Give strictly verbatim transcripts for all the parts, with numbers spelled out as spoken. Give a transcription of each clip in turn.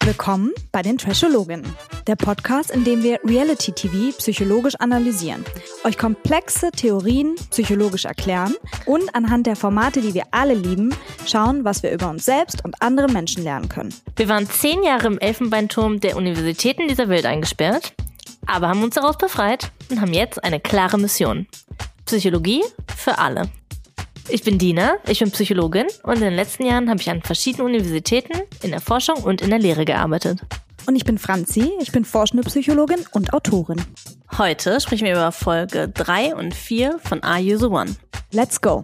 Willkommen bei den Trashologinnen, der Podcast, in dem wir Reality-T V psychologisch analysieren, euch komplexe Theorien psychologisch erklären und anhand der Formate, die wir alle lieben, schauen, was wir über uns selbst und andere Menschen lernen können. Wir waren zehn Jahre im Elfenbeinturm der Universitäten dieser Welt eingesperrt, aber haben uns daraus befreit und haben jetzt eine klare Mission. Psychologie für alle. Ich bin Dina, ich bin Psychologin und in den letzten Jahren habe ich an verschiedenen Universitäten, in der Forschung und in der Lehre gearbeitet. Und ich bin Franzi, ich bin forschende Psychologin und Autorin. Heute sprechen wir über Folge drei und vier von Are You the One? Let's go!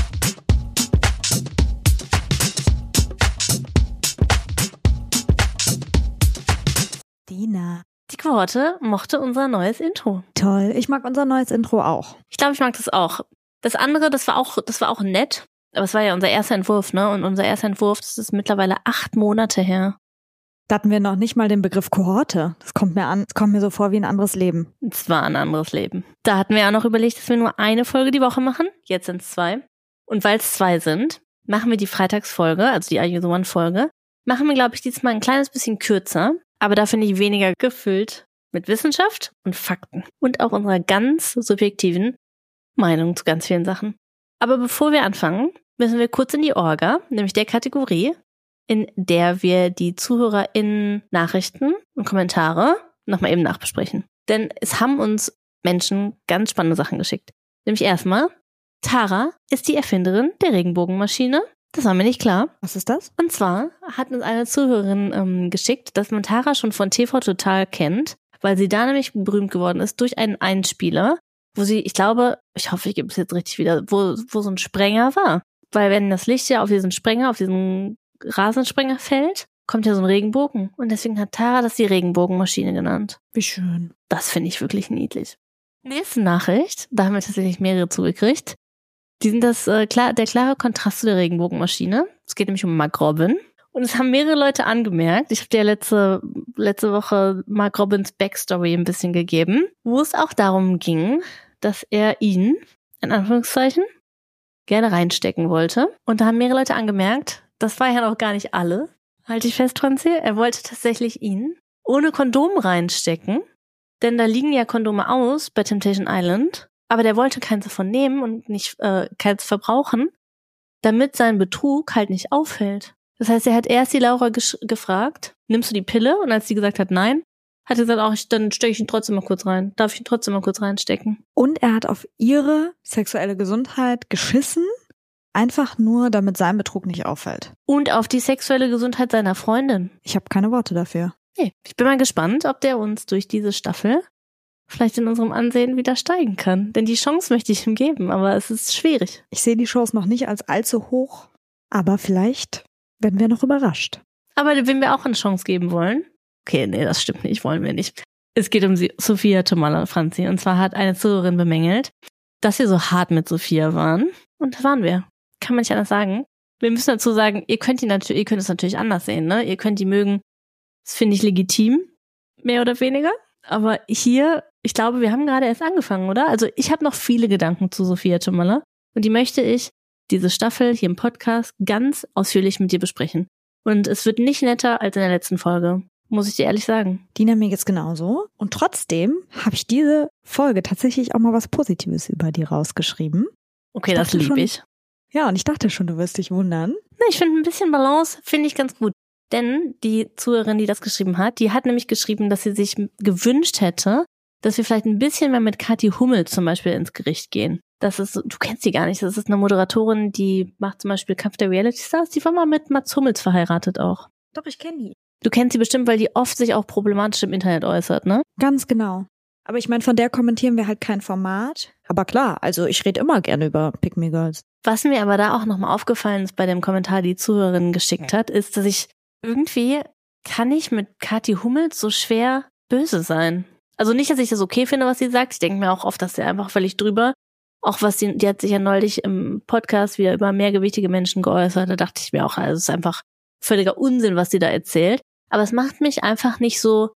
Dina. Die Kohorte mochte unser neues Intro. Toll, ich mag unser neues Intro auch. Ich glaube, ich mag das auch. Das andere, das war auch, das war auch nett, aber es war ja unser erster Entwurf, ne? Und unser erster Entwurf, das ist mittlerweile acht Monate her. Da hatten wir noch nicht mal den Begriff Kohorte. Das kommt mir an, das kommt mir so vor wie ein anderes Leben. Es war ein anderes Leben. Da hatten wir ja noch überlegt, dass wir nur eine Folge die Woche machen. Jetzt sind es zwei. Und weil es zwei sind, machen wir die Freitagsfolge, also die Are You the One Folge, machen wir, glaube ich, diesmal ein kleines bisschen kürzer, aber dafür nicht weniger gefüllt mit Wissenschaft und Fakten. Und auch unserer ganz subjektiven Meinung zu ganz vielen Sachen. Aber bevor wir anfangen, müssen wir kurz in die Orga, nämlich der Kategorie, in der wir die ZuhörerInnen Nachrichten und Kommentare nochmal eben nachbesprechen. Denn es haben uns Menschen ganz spannende Sachen geschickt. Nämlich erstmal, Tara ist die Erfinderin der Regenbogenmaschine. Das war mir nicht klar. Was ist das? Und zwar hat uns eine Zuhörerin ähm, geschickt, dass man Tara schon von T V Total kennt, weil sie da nämlich berühmt geworden ist durch einen Einspieler, wo sie, ich glaube, ich hoffe, ich gebe es jetzt richtig wieder, wo, wo so ein Sprenger war. Weil wenn das Licht ja auf diesen Sprenger, auf diesen Rasensprenger fällt, kommt ja so ein Regenbogen. Und deswegen hat Tara das die Regenbogenmaschine genannt. Wie schön. Das finde ich wirklich niedlich. Nächste Nachricht, da haben wir tatsächlich mehrere zugekriegt. Die sind das äh, klar, der klare Kontrast zu der Regenbogenmaschine. Es geht nämlich um Mark Robin. Und es haben mehrere Leute angemerkt. Ich habe dir letzte, letzte Woche Mark Robins Backstory ein bisschen gegeben, wo es auch darum ging, dass er ihn, in Anführungszeichen, gerne reinstecken wollte. Und da haben mehrere Leute angemerkt, das war ja noch gar nicht alle. Halte ich fest, Franzi, er wollte tatsächlich ihn ohne Kondom reinstecken. Denn da liegen ja Kondome aus bei Temptation Island. Aber der wollte keins davon nehmen und nicht äh, keins verbrauchen, damit sein Betrug halt nicht auffällt. Das heißt, er hat erst die Laura gesch- gefragt, nimmst du die Pille? Und als sie gesagt hat, nein, hat er gesagt, auch ich, dann stecke ich ihn trotzdem mal kurz rein. Darf ich ihn trotzdem mal kurz reinstecken? Und er hat auf ihre sexuelle Gesundheit geschissen, einfach nur, damit sein Betrug nicht auffällt. Und auf die sexuelle Gesundheit seiner Freundin. Ich habe keine Worte dafür. Nee, ich bin mal gespannt, ob der uns durch diese Staffel vielleicht in unserem Ansehen wieder steigen kann. Denn die Chance möchte ich ihm geben, aber es ist schwierig. Ich sehe die Chance noch nicht als allzu hoch, aber vielleicht werden wir noch überrascht. Aber wenn wir auch eine Chance geben wollen, okay, nee, das stimmt nicht, wollen wir nicht. Es geht um sie, Sophia Tomalla, Franzi. Und zwar hat eine Zuhörerin bemängelt, dass wir so hart mit Sophia waren. Und das waren wir. Kann man nicht anders sagen. Wir müssen dazu sagen, ihr könnt die natürlich, ihr könnt es natürlich anders sehen, ne? Ihr könnt die mögen. Das finde ich legitim, mehr oder weniger. Aber hier, ich glaube, wir haben gerade erst angefangen, oder? Also ich habe noch viele Gedanken zu Sophia Tomalla. Und die möchte ich diese Staffel hier im Podcast ganz ausführlich mit dir besprechen. Und es wird nicht netter als in der letzten Folge, muss ich dir ehrlich sagen. Dina, mir geht's genauso. Und trotzdem habe ich diese Folge tatsächlich auch mal was Positives über die rausgeschrieben. Okay, das liebe ich. Ja, und ich dachte schon, du wirst dich wundern. Nee, ich finde ein bisschen Balance, finde ich ganz gut. Denn die Zuhörerin, die das geschrieben hat, die hat nämlich geschrieben, dass sie sich gewünscht hätte, dass wir vielleicht ein bisschen mehr mit Kathi Hummel zum Beispiel ins Gericht gehen. Das ist, du kennst sie gar nicht, das ist eine Moderatorin, die macht zum Beispiel Kampf der Reality Stars, die war mal mit Mats Hummels verheiratet auch. Doch, ich kenne die. Du kennst sie bestimmt, weil die oft sich auch problematisch im Internet äußert, ne? Ganz genau. Aber ich meine, von der kommentieren wir halt kein Format. Aber klar, also ich rede immer gerne über Pick Me Girls. Was mir aber da auch nochmal aufgefallen ist bei dem Kommentar, die Zuhörerin geschickt hat, ist, dass ich irgendwie kann ich mit Kathi Hummels so schwer böse sein. Also nicht, dass ich das okay finde, was sie sagt. Ich denke mir auch oft, dass sie einfach völlig drüber. Auch was sie, die hat sich ja neulich im Podcast wieder über mehrgewichtige Menschen geäußert. Da dachte ich mir auch, also es ist einfach völliger Unsinn, was sie da erzählt. Aber es macht mich einfach nicht so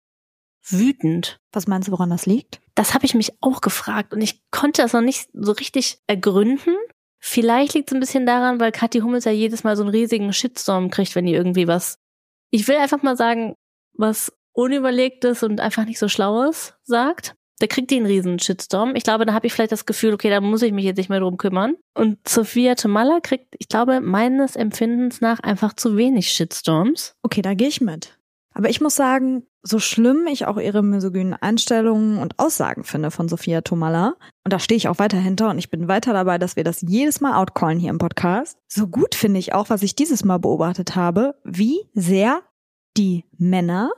wütend. Was meinst du, woran das liegt? Das habe ich mich auch gefragt und ich konnte das noch nicht so richtig ergründen. Vielleicht liegt es ein bisschen daran, weil Kathi Hummels ja jedes Mal so einen riesigen Shitstorm kriegt, wenn die irgendwie was... Ich will einfach mal sagen, was Unüberlegtes und einfach nicht so Schlaues sagt, da kriegt die einen riesen Shitstorm. Ich glaube, da habe ich vielleicht das Gefühl, okay, da muss ich mich jetzt nicht mehr drum kümmern. Und Sophia Tomalla kriegt, ich glaube, meines Empfindens nach einfach zu wenig Shitstorms. Okay, da gehe ich mit. Aber ich muss sagen, so schlimm ich auch ihre misogynen Einstellungen und Aussagen finde von Sophia Tomalla, und da stehe ich auch weiter hinter und ich bin weiter dabei, dass wir das jedes Mal outcallen hier im Podcast, so gut finde ich auch, was ich dieses Mal beobachtet habe, wie sehr die Männer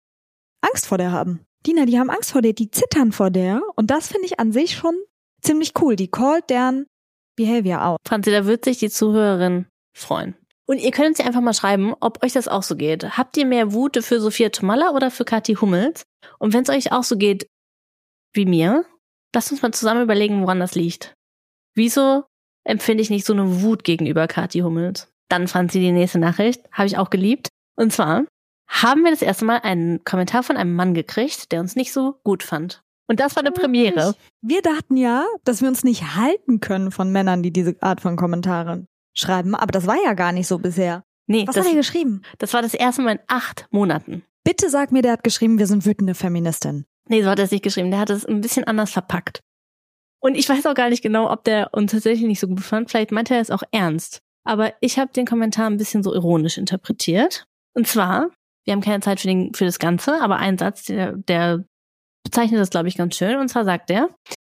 Angst vor der haben. Dina, die haben Angst vor der, die zittern vor der, und das finde ich an sich schon ziemlich cool. Die callt deren Behavior out. Franzi, da wird sich die Zuhörerin freuen. Und ihr könnt uns ja einfach mal schreiben, ob euch das auch so geht. Habt ihr mehr Wut für Sophia Tomalla oder für Kathi Hummels? Und wenn es euch auch so geht wie mir, lasst uns mal zusammen überlegen, woran das liegt. Wieso empfinde ich nicht so eine Wut gegenüber Kathi Hummels? Dann, Franzi, die nächste Nachricht, habe ich auch geliebt. Und zwar haben wir das erste Mal einen Kommentar von einem Mann gekriegt, der uns nicht so gut fand. Und das war eine Premiere. Wir dachten ja, dass wir uns nicht halten können von Männern, die diese Art von Kommentaren schreiben, aber das war ja gar nicht so bisher. Nee, Was das, hat er geschrieben? Das war das erste Mal in acht Monaten. Bitte sag mir, der hat geschrieben, wir sind wütende Feministinnen. Nee, so hat er es nicht geschrieben. Der hat es ein bisschen anders verpackt. Und ich weiß auch gar nicht genau, ob der uns tatsächlich nicht so gut fand. Vielleicht meinte er es auch ernst. Aber ich habe den Kommentar ein bisschen so ironisch interpretiert. Und zwar, wir haben keine Zeit für, den, für das Ganze, aber ein Satz, der, der bezeichnet das, glaube ich, ganz schön. Und zwar sagt er: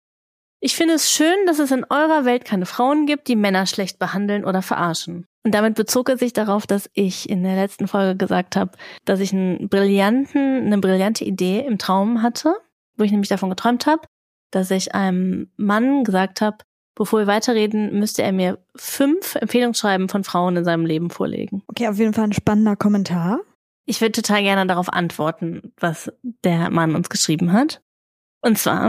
Ich finde es schön, dass es in eurer Welt keine Frauen gibt, die Männer schlecht behandeln oder verarschen. Und damit bezog er sich darauf, dass ich in der letzten Folge gesagt habe, dass ich einen brillanten, eine brillante Idee im Traum hatte, wo ich nämlich davon geträumt habe, dass ich einem Mann gesagt habe, bevor wir weiterreden, müsste er mir fünf Empfehlungsschreiben von Frauen in seinem Leben vorlegen. Okay, auf jeden Fall ein spannender Kommentar. Ich würde total gerne darauf antworten, was der Mann uns geschrieben hat. Und zwar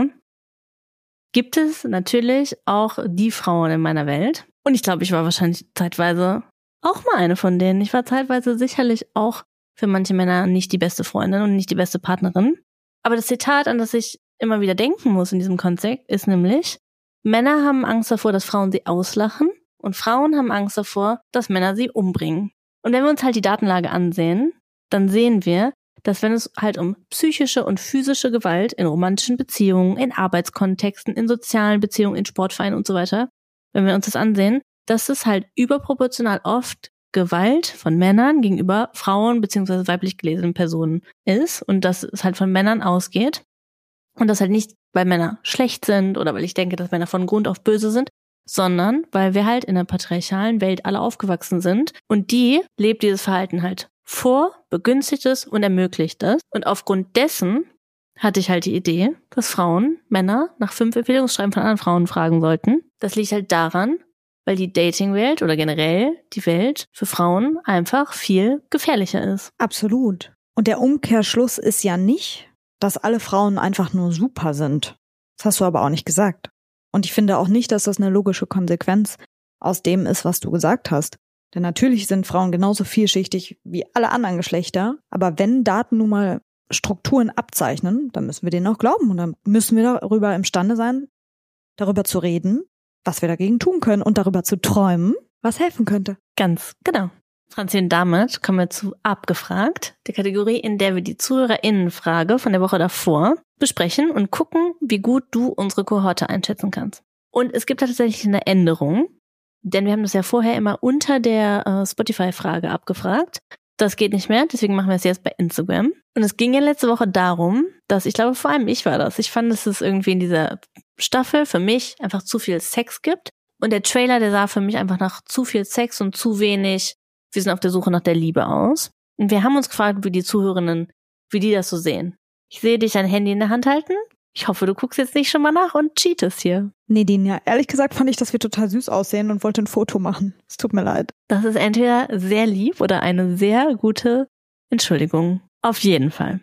gibt es natürlich auch die Frauen in meiner Welt. Und ich glaube, ich war wahrscheinlich zeitweise auch mal eine von denen. Ich war zeitweise sicherlich auch für manche Männer nicht die beste Freundin und nicht die beste Partnerin. Aber das Zitat, an das ich immer wieder denken muss in diesem Kontext, ist nämlich: Männer haben Angst davor, dass Frauen sie auslachen, und Frauen haben Angst davor, dass Männer sie umbringen. Und wenn wir uns halt die Datenlage ansehen, dann sehen wir, dass wenn es halt um psychische und physische Gewalt in romantischen Beziehungen, in Arbeitskontexten, in sozialen Beziehungen, in Sportvereinen und so weiter, wenn wir uns das ansehen, dass es halt überproportional oft Gewalt von Männern gegenüber Frauen bzw. weiblich gelesenen Personen ist und dass es halt von Männern ausgeht und das halt nicht, weil Männer schlecht sind oder weil ich denke, dass Männer von Grund auf böse sind, sondern weil wir halt in einer patriarchalen Welt alle aufgewachsen sind und die lebt dieses Verhalten halt vor, begünstigt es und ermöglicht es. Und aufgrund dessen hatte ich halt die Idee, dass Frauen Männer nach fünf Empfehlungsschreiben von anderen Frauen fragen sollten. Das liegt halt daran, weil die Dating-Welt oder generell die Welt für Frauen einfach viel gefährlicher ist. Absolut. Und der Umkehrschluss ist ja nicht, dass alle Frauen einfach nur super sind. Das hast du aber auch nicht gesagt. Und ich finde auch nicht, dass das eine logische Konsequenz aus dem ist, was du gesagt hast. Denn natürlich sind Frauen genauso vielschichtig wie alle anderen Geschlechter. Aber wenn Daten nun mal Strukturen abzeichnen, dann müssen wir denen auch glauben. Und dann müssen wir darüber imstande sein, darüber zu reden, was wir dagegen tun können und darüber zu träumen, was helfen könnte. Ganz genau. Franzi, und damit kommen wir zu Abgefragt, der Kategorie, in der wir die ZuhörerInnenfrage von der Woche davor besprechen und gucken, wie gut du unsere Kohorte einschätzen kannst. Und es gibt tatsächlich eine Änderung, denn wir haben das ja vorher immer unter der äh, Spotify-Frage abgefragt. Das geht nicht mehr, deswegen machen wir es jetzt bei Instagram. Und es ging ja letzte Woche darum, dass, ich glaube, vor allem ich war das. Ich fand, dass es irgendwie in dieser Staffel für mich einfach zu viel Sex gibt. Und der Trailer, der sah für mich einfach nach zu viel Sex und zu wenig wir sind auf der Suche nach der Liebe aus. Und wir haben uns gefragt, wie die Zuhörerinnen, wie die das so sehen. Ich sehe dich ein Handy in der Hand halten. Ich hoffe, du guckst jetzt nicht schon mal nach und cheatest hier. Nee, Dina, ehrlich gesagt fand ich, dass wir total süß aussehen und wollte ein Foto machen. Es tut mir leid. Das ist entweder sehr lieb oder eine sehr gute Entschuldigung. Auf jeden Fall.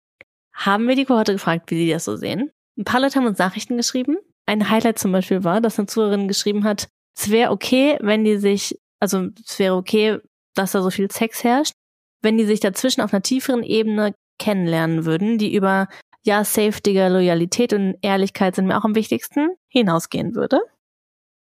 Haben wir die Kohorte gefragt, wie sie das so sehen. Ein paar Leute haben uns Nachrichten geschrieben. Ein Highlight zum Beispiel war, dass eine Zuhörerin geschrieben hat, es wäre okay, wenn die sich, also es wäre okay, dass da so viel Sex herrscht, wenn die sich dazwischen auf einer tieferen Ebene kennenlernen würden, die über ja, safe, Digga, Loyalität und Ehrlichkeit sind mir auch am wichtigsten, hinausgehen würde.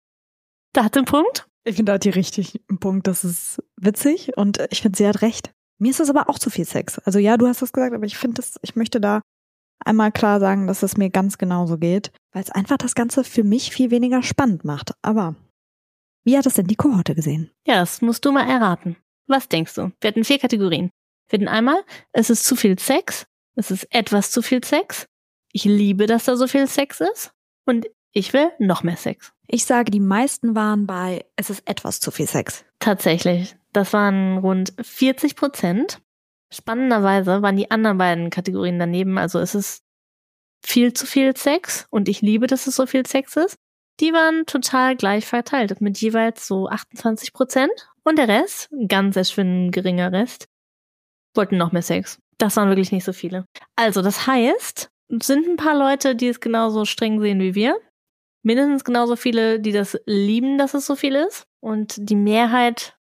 Da hat sie einen Punkt. Ich finde, da hat die richtig einen Punkt. Das ist witzig und ich finde, sie hat recht. Mir ist das aber auch zu viel Sex. Also ja, du hast das gesagt, aber ich finde das, ich möchte da einmal klar sagen, dass es mir ganz genauso geht, weil es einfach das Ganze für mich viel weniger spannend macht. Aber wie hat es denn die Kohorte gesehen? Ja, das musst du mal erraten. Was denkst du? Wir hatten vier Kategorien. Wir hatten einmal, es ist zu viel Sex, es ist etwas zu viel Sex, ich liebe, dass da so viel Sex ist und ich will noch mehr Sex. Ich sage, die meisten waren bei, es ist etwas zu viel Sex. Tatsächlich, das waren rund vierzig Prozent. Spannenderweise waren die anderen beiden Kategorien daneben, also es ist viel zu viel Sex und ich liebe, dass es so viel Sex ist. Die waren total gleich verteilt, mit jeweils so achtundzwanzig Prozent. Und der Rest, ganz erschwindend geringer Rest, wollten noch mehr Sex. Das waren wirklich nicht so viele. Also das heißt, es sind ein paar Leute, die es genauso streng sehen wie wir. Mindestens genauso viele, die das lieben, dass es so viel ist. Und die Mehrheit,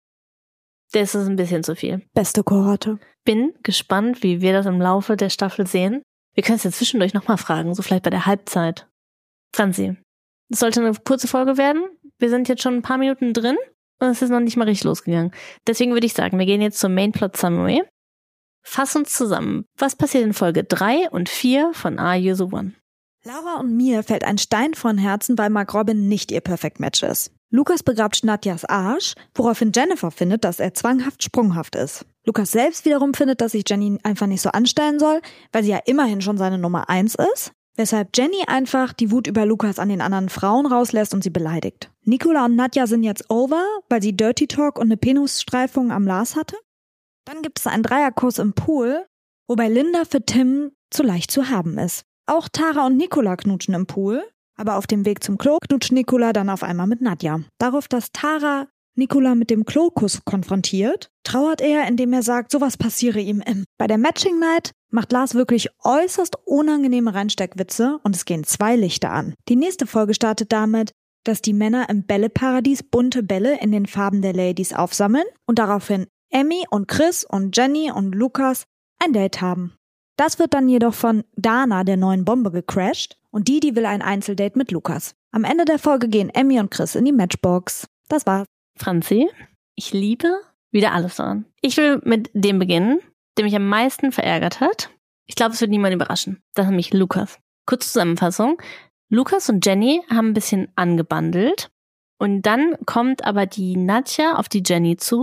der ist es ein bisschen zu viel. Beste Kohorte. Bin gespannt, wie wir das im Laufe der Staffel sehen. Wir können es ja zwischendurch nochmal fragen, so vielleicht bei der Halbzeit. Franzi, es sollte eine kurze Folge werden. Wir sind jetzt schon ein paar Minuten drin und es ist noch nicht mal richtig losgegangen. Deswegen würde ich sagen, wir gehen jetzt zur Main Plot Summary. Fass uns zusammen. Was passiert in Folge drei und vier von Are You the One? Laura und mir fällt ein Stein von Herzen, weil Mark Robin nicht ihr Perfect Match ist. Lukas begrabt Nadjas Arsch, woraufhin Jennifer findet, dass er zwanghaft sprunghaft ist. Lukas selbst wiederum findet, dass sich Jenny einfach nicht so anstellen soll, weil sie ja immerhin schon seine Nummer eins ist. Weshalb Jenny einfach die Wut über Lukas an den anderen Frauen rauslässt und sie beleidigt. Nicola und Nadja sind jetzt over, weil sie Dirty Talk und eine Penisstreifung am Lars hatte. Dann gibt es einen Dreierkuss im Pool, wobei Linda für Tim zu leicht zu haben ist. Auch Tara und Nicola knutschen im Pool, aber auf dem Weg zum Klo knutscht Nicola dann auf einmal mit Nadja. Darauf, dass Tara Nicola mit dem Klokuss konfrontiert, trauert er, indem er sagt, sowas passiere ihm im. Bei der Matching Night macht Lars wirklich äußerst unangenehme Reinsteckwitze und es gehen zwei Lichter an. Die nächste Folge startet damit, dass die Männer im Bälleparadies bunte Bälle in den Farben der Ladies aufsammeln und daraufhin Emmy und Chris und Jenny und Lukas ein Date haben. Das wird dann jedoch von Dana, der neuen Bombe, gecrashed und die, die will ein Einzeldate mit Lukas. Am Ende der Folge gehen Emmy und Chris in die Matchbox. Das war's. Franzi, ich liebe wieder alles daran. Ich will mit dem beginnen, der mich am meisten verärgert hat. Ich glaube, es wird niemand überraschen. Das ist nämlich Lukas. Kurze Zusammenfassung. Lukas und Jenny haben ein bisschen angebandelt und dann kommt aber die Nadja auf die Jenny zu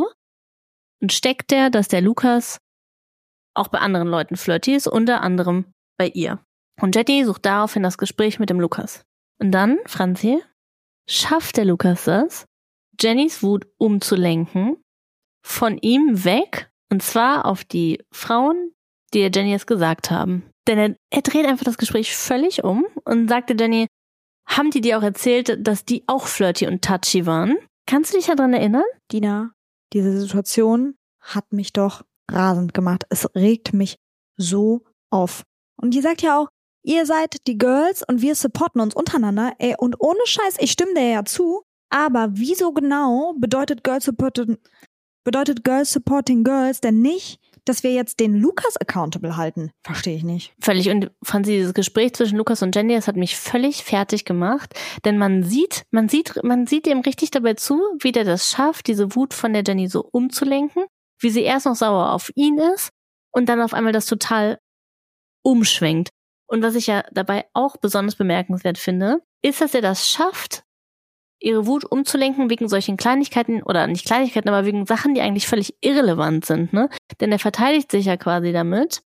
und steckt der, dass der Lukas auch bei anderen Leuten flirty ist, unter anderem bei ihr. Und Jenny sucht daraufhin das Gespräch mit dem Lukas. Und dann, Franzi, schafft der Lukas das, Jennys Wut umzulenken, von ihm weg, und zwar auf die Frauen, die der Jenny es gesagt haben. Denn er, er dreht einfach das Gespräch völlig um und sagte Jenny, haben die dir auch erzählt, dass die auch flirty und touchy waren? Kannst du dich daran erinnern? Dina, diese Situation hat mich doch rasend gemacht. Es regt mich so auf. Und die sagt ja auch, ihr seid die Girls und wir supporten uns untereinander. Ey, und ohne Scheiß, ich stimme dir ja zu, aber wieso genau bedeutet Girls supporting, bedeutet Girls supporting Girls denn nicht, dass wir jetzt den Lukas accountable halten? Verstehe ich nicht. Völlig. Und Franzi, dieses Gespräch zwischen Lukas und Jenny, das hat mich völlig fertig gemacht. Denn man sieht, man sieht, man sieht ihm richtig dabei zu, wie der das schafft, diese Wut von der Jenny so umzulenken, wie sie erst noch sauer auf ihn ist und dann auf einmal das total umschwenkt. Und was ich ja dabei auch besonders bemerkenswert finde, ist, dass er das schafft, ihre Wut umzulenken wegen solchen Kleinigkeiten, oder nicht Kleinigkeiten, aber wegen Sachen, die eigentlich völlig irrelevant sind, ne? Denn er verteidigt sich ja quasi damit,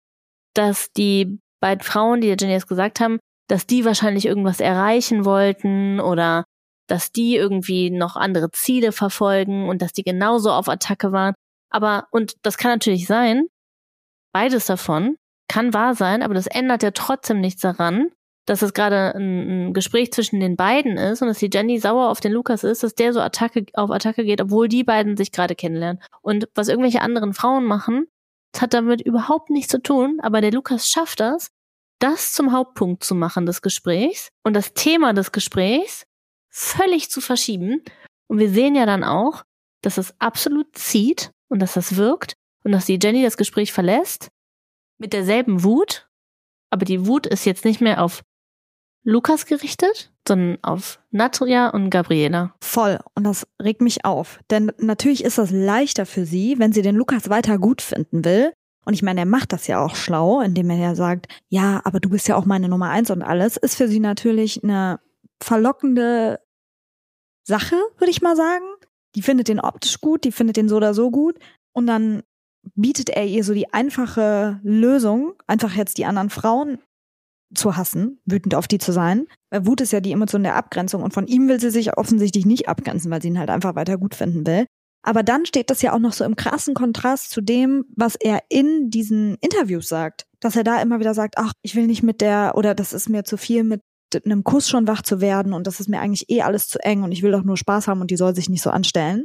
dass die beiden Frauen, die der Jenny jetzt gesagt haben, dass die wahrscheinlich irgendwas erreichen wollten oder dass die irgendwie noch andere Ziele verfolgen und dass die genauso auf Attacke waren. Aber, und das kann natürlich sein, beides davon kann wahr sein, aber das ändert ja trotzdem nichts daran, dass es gerade ein, ein Gespräch zwischen den beiden ist und dass die Jenny sauer auf den Lukas ist, dass der so Attacke auf Attacke geht, obwohl die beiden sich gerade kennenlernen. Und was irgendwelche anderen Frauen machen, das hat damit überhaupt nichts zu tun, aber der Lukas schafft das, das zum Hauptpunkt zu machen des Gesprächs und das Thema des Gesprächs völlig zu verschieben. Und wir sehen ja dann auch, dass es absolut zieht und dass das wirkt und dass die Jenny das Gespräch verlässt mit derselben Wut, aber die Wut ist jetzt nicht mehr auf Lukas gerichtet, sondern auf Nadja und Gabriela. Voll. Und das regt mich auf. Denn natürlich ist das leichter für sie, wenn sie den Lukas weiter gut finden will. Und ich meine, er macht das ja auch schlau, indem er ja sagt, ja, aber du bist ja auch meine Nummer eins und alles. Ist für sie natürlich eine verlockende Sache, würde ich mal sagen. Die findet den optisch gut, die findet den so oder so gut. Und dann bietet er ihr so die einfache Lösung, einfach jetzt die anderen Frauen zu hassen, wütend auf die zu sein. Weil Wut ist ja die Emotion der Abgrenzung und von ihm will sie sich offensichtlich nicht abgrenzen, weil sie ihn halt einfach weiter gut finden will. Aber dann steht das ja auch noch so im krassen Kontrast zu dem, was er in diesen Interviews sagt. Dass er da immer wieder sagt, ach, ich will nicht mit der, oder das ist mir zu viel, mit einem Kuss schon wach zu werden und das ist mir eigentlich eh alles zu eng und ich will doch nur Spaß haben und die soll sich nicht so anstellen.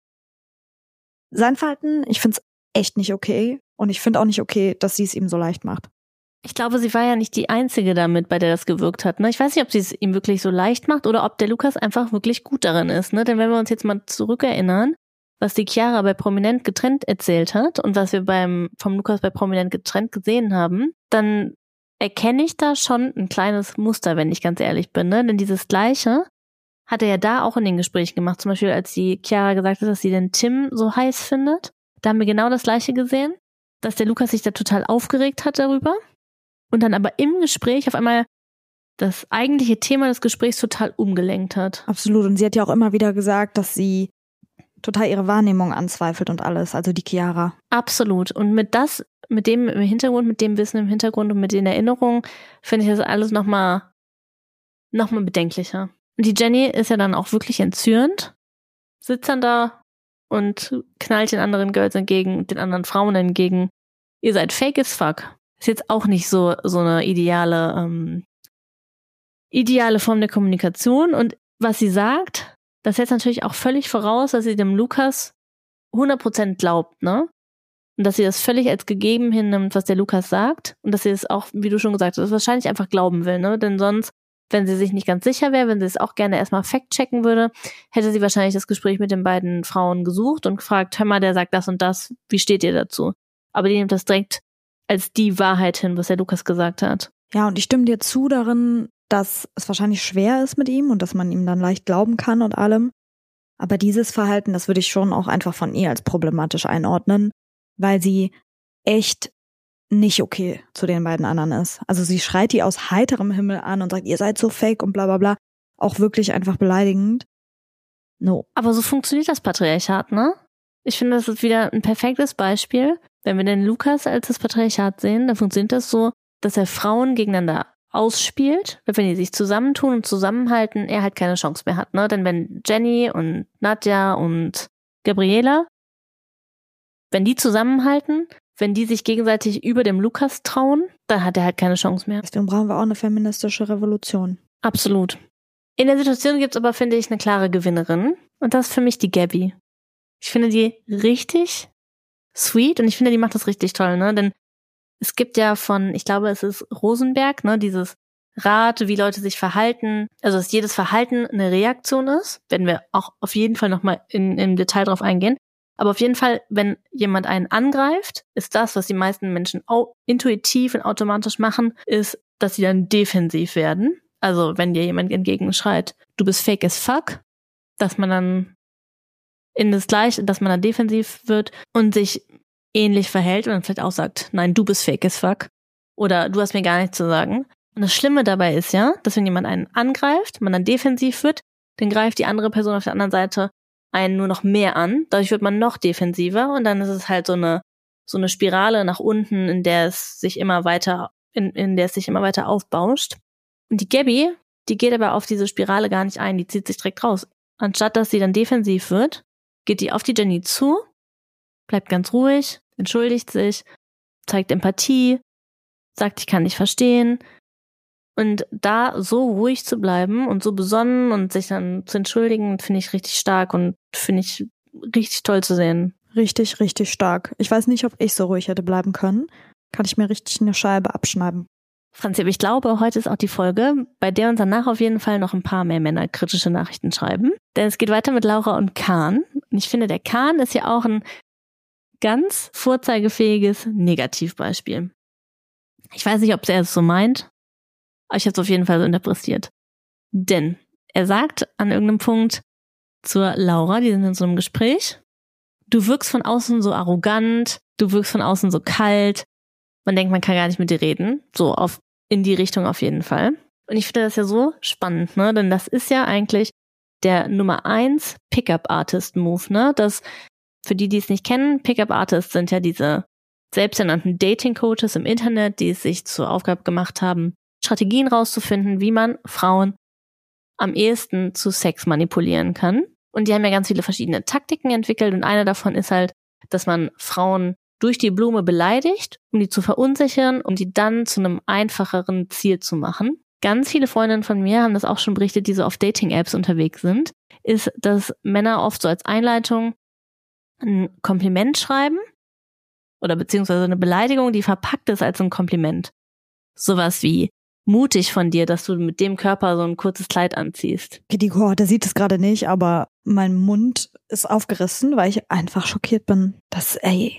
Sein Verhalten, ich find's echt nicht okay und ich finde auch nicht okay, dass sie es ihm so leicht macht. Ich glaube, sie war ja nicht die Einzige damit, bei der das gewirkt hat. Ne? Ich weiß nicht, ob sie es ihm wirklich so leicht macht oder ob der Lukas einfach wirklich gut darin ist. Ne? Denn wenn wir uns jetzt mal zurückerinnern, was die Chiara bei Prominent getrennt erzählt hat und was wir beim vom Lukas bei Prominent getrennt gesehen haben, dann erkenne ich da schon ein kleines Muster, wenn ich ganz ehrlich bin. Ne? Denn dieses Gleiche hat er ja da auch in den Gesprächen gemacht. Zum Beispiel, als die Chiara gesagt hat, dass sie den Tim so heiß findet. Da haben wir genau das Gleiche gesehen, dass der Lukas sich da total aufgeregt hat darüber. Und dann aber im Gespräch auf einmal das eigentliche Thema des Gesprächs total umgelenkt hat. Absolut. Und sie hat ja auch immer wieder gesagt, dass sie total ihre Wahrnehmung anzweifelt und alles, also die Chiara. Absolut. Und mit das, mit dem im Hintergrund, mit dem Wissen im Hintergrund und mit den Erinnerungen, finde ich das alles nochmal noch mal bedenklicher. Und die Jenny ist ja dann auch wirklich entzürnt, sitzt dann da und knallt den anderen Girls entgegen, den anderen Frauen entgegen. Ihr seid fake as fuck. Ist jetzt auch nicht so so eine ideale ähm, ideale Form der Kommunikation. Und was sie sagt, das setzt natürlich auch völlig voraus, dass sie dem Lukas hundert Prozent glaubt, ne? Und dass sie das völlig als gegeben hinnimmt, was der Lukas sagt. Und dass sie es auch, wie du schon gesagt hast, wahrscheinlich einfach glauben will, ne? Denn sonst, wenn sie sich nicht ganz sicher wäre, wenn sie es auch gerne erstmal fact-checken würde, hätte sie wahrscheinlich das Gespräch mit den beiden Frauen gesucht und gefragt, hör mal, der sagt das und das, wie steht ihr dazu? Aber die nimmt das direkt als die Wahrheit hin, was der Lukas gesagt hat. Ja, und ich stimme dir zu darin, dass es wahrscheinlich schwer ist mit ihm und dass man ihm dann leicht glauben kann und allem. Aber dieses Verhalten, das würde ich schon auch einfach von ihr als problematisch einordnen, weil sie echt nicht okay zu den beiden anderen ist. Also sie schreit die aus heiterem Himmel an und sagt, ihr seid so fake und bla bla bla. Auch wirklich einfach beleidigend. No. Aber so funktioniert das Patriarchat, ne? Ich finde, das ist wieder ein perfektes Beispiel. Wenn wir den Lukas als das Patriarchat sehen, dann funktioniert das so, dass er Frauen gegeneinander ausspielt, wenn die sich zusammentun und zusammenhalten, er halt keine Chance mehr hat, ne? Denn wenn Jenny und Nadja und Gabriela, wenn die zusammenhalten, wenn die sich gegenseitig über dem Lukas trauen, dann hat er halt keine Chance mehr. Deswegen brauchen wir auch eine feministische Revolution. Absolut. In der Situation gibt's aber, finde ich, eine klare Gewinnerin. Und das ist für mich die Gabby. Ich finde die richtig sweet und ich finde, die macht das richtig toll, ne? Denn es gibt ja von, ich glaube, es ist Rosenberg, ne, dieses Rat, wie Leute sich verhalten, also dass jedes Verhalten eine Reaktion ist, werden wir auch auf jeden Fall nochmal in, im Detail drauf eingehen. Aber auf jeden Fall, wenn jemand einen angreift, ist das, was die meisten Menschen auch intuitiv und automatisch machen, ist, dass sie dann defensiv werden. Also wenn dir jemand entgegenschreit, du bist fake as fuck, dass man dann in das Gleiche, dass man dann defensiv wird und sich ähnlich verhält und dann vielleicht auch sagt, nein, du bist fake as fuck oder du hast mir gar nichts zu sagen. Und das Schlimme dabei ist ja, dass wenn jemand einen angreift, man dann defensiv wird, dann greift die andere Person auf der anderen Seite einen nur noch mehr an. Dadurch wird man noch defensiver und dann ist es halt so eine so eine Spirale nach unten, in der es sich immer weiter in, in der es sich immer weiter aufbauscht. Und die Gabby, die geht aber auf diese Spirale gar nicht ein, die zieht sich direkt raus. Anstatt dass sie dann defensiv wird, geht die auf die Jenny zu, bleibt ganz ruhig, entschuldigt sich, zeigt Empathie, sagt, ich kann dich verstehen. Und da so ruhig zu bleiben und so besonnen und sich dann zu entschuldigen, finde ich richtig stark und finde ich richtig toll zu sehen. Richtig, richtig stark. Ich weiß nicht, ob ich so ruhig hätte bleiben können. Kann ich mir richtig eine Scheibe abschneiden. Franzi, aber ich glaube, heute ist auch die Folge, bei der uns danach auf jeden Fall noch ein paar mehr Männer kritische Nachrichten schreiben. Denn es geht weiter mit Laura und Kahn. Und ich finde, der Kahn ist ja auch ein ganz vorzeigefähiges Negativbeispiel. Ich weiß nicht, ob er es so meint, Aber ich habe es auf jeden Fall so interpretiert. Denn er sagt an irgendeinem Punkt zur Laura, die sind in so einem Gespräch, du wirkst von außen so arrogant, du wirkst von außen so kalt, man denkt, man kann gar nicht mit dir reden, so auf in die Richtung auf jeden Fall. Und ich finde das ja so spannend, ne, denn das ist ja eigentlich der Nummer eins Pickup-Artist-Move, ne, das, für die, die es nicht kennen, Pickup-Artists sind ja diese selbsternannten Dating-Coaches im Internet, die es sich zur Aufgabe gemacht haben, Strategien rauszufinden, wie man Frauen am ehesten zu Sex manipulieren kann. Und die haben ja ganz viele verschiedene Taktiken entwickelt und eine davon ist halt, dass man Frauen durch die Blume beleidigt, um die zu verunsichern, um die dann zu einem einfacheren Ziel zu machen. Ganz viele Freundinnen von mir haben das auch schon berichtet, die so auf Dating-Apps unterwegs sind, ist, dass Männer oft so als Einleitung ein Kompliment schreiben oder beziehungsweise eine Beleidigung, die verpackt ist als ein Kompliment. Sowas wie mutig von dir, dass du mit dem Körper so ein kurzes Kleid anziehst. Die Kohorte sieht es gerade nicht, aber mein Mund ist aufgerissen, weil ich einfach schockiert bin. Das, ey,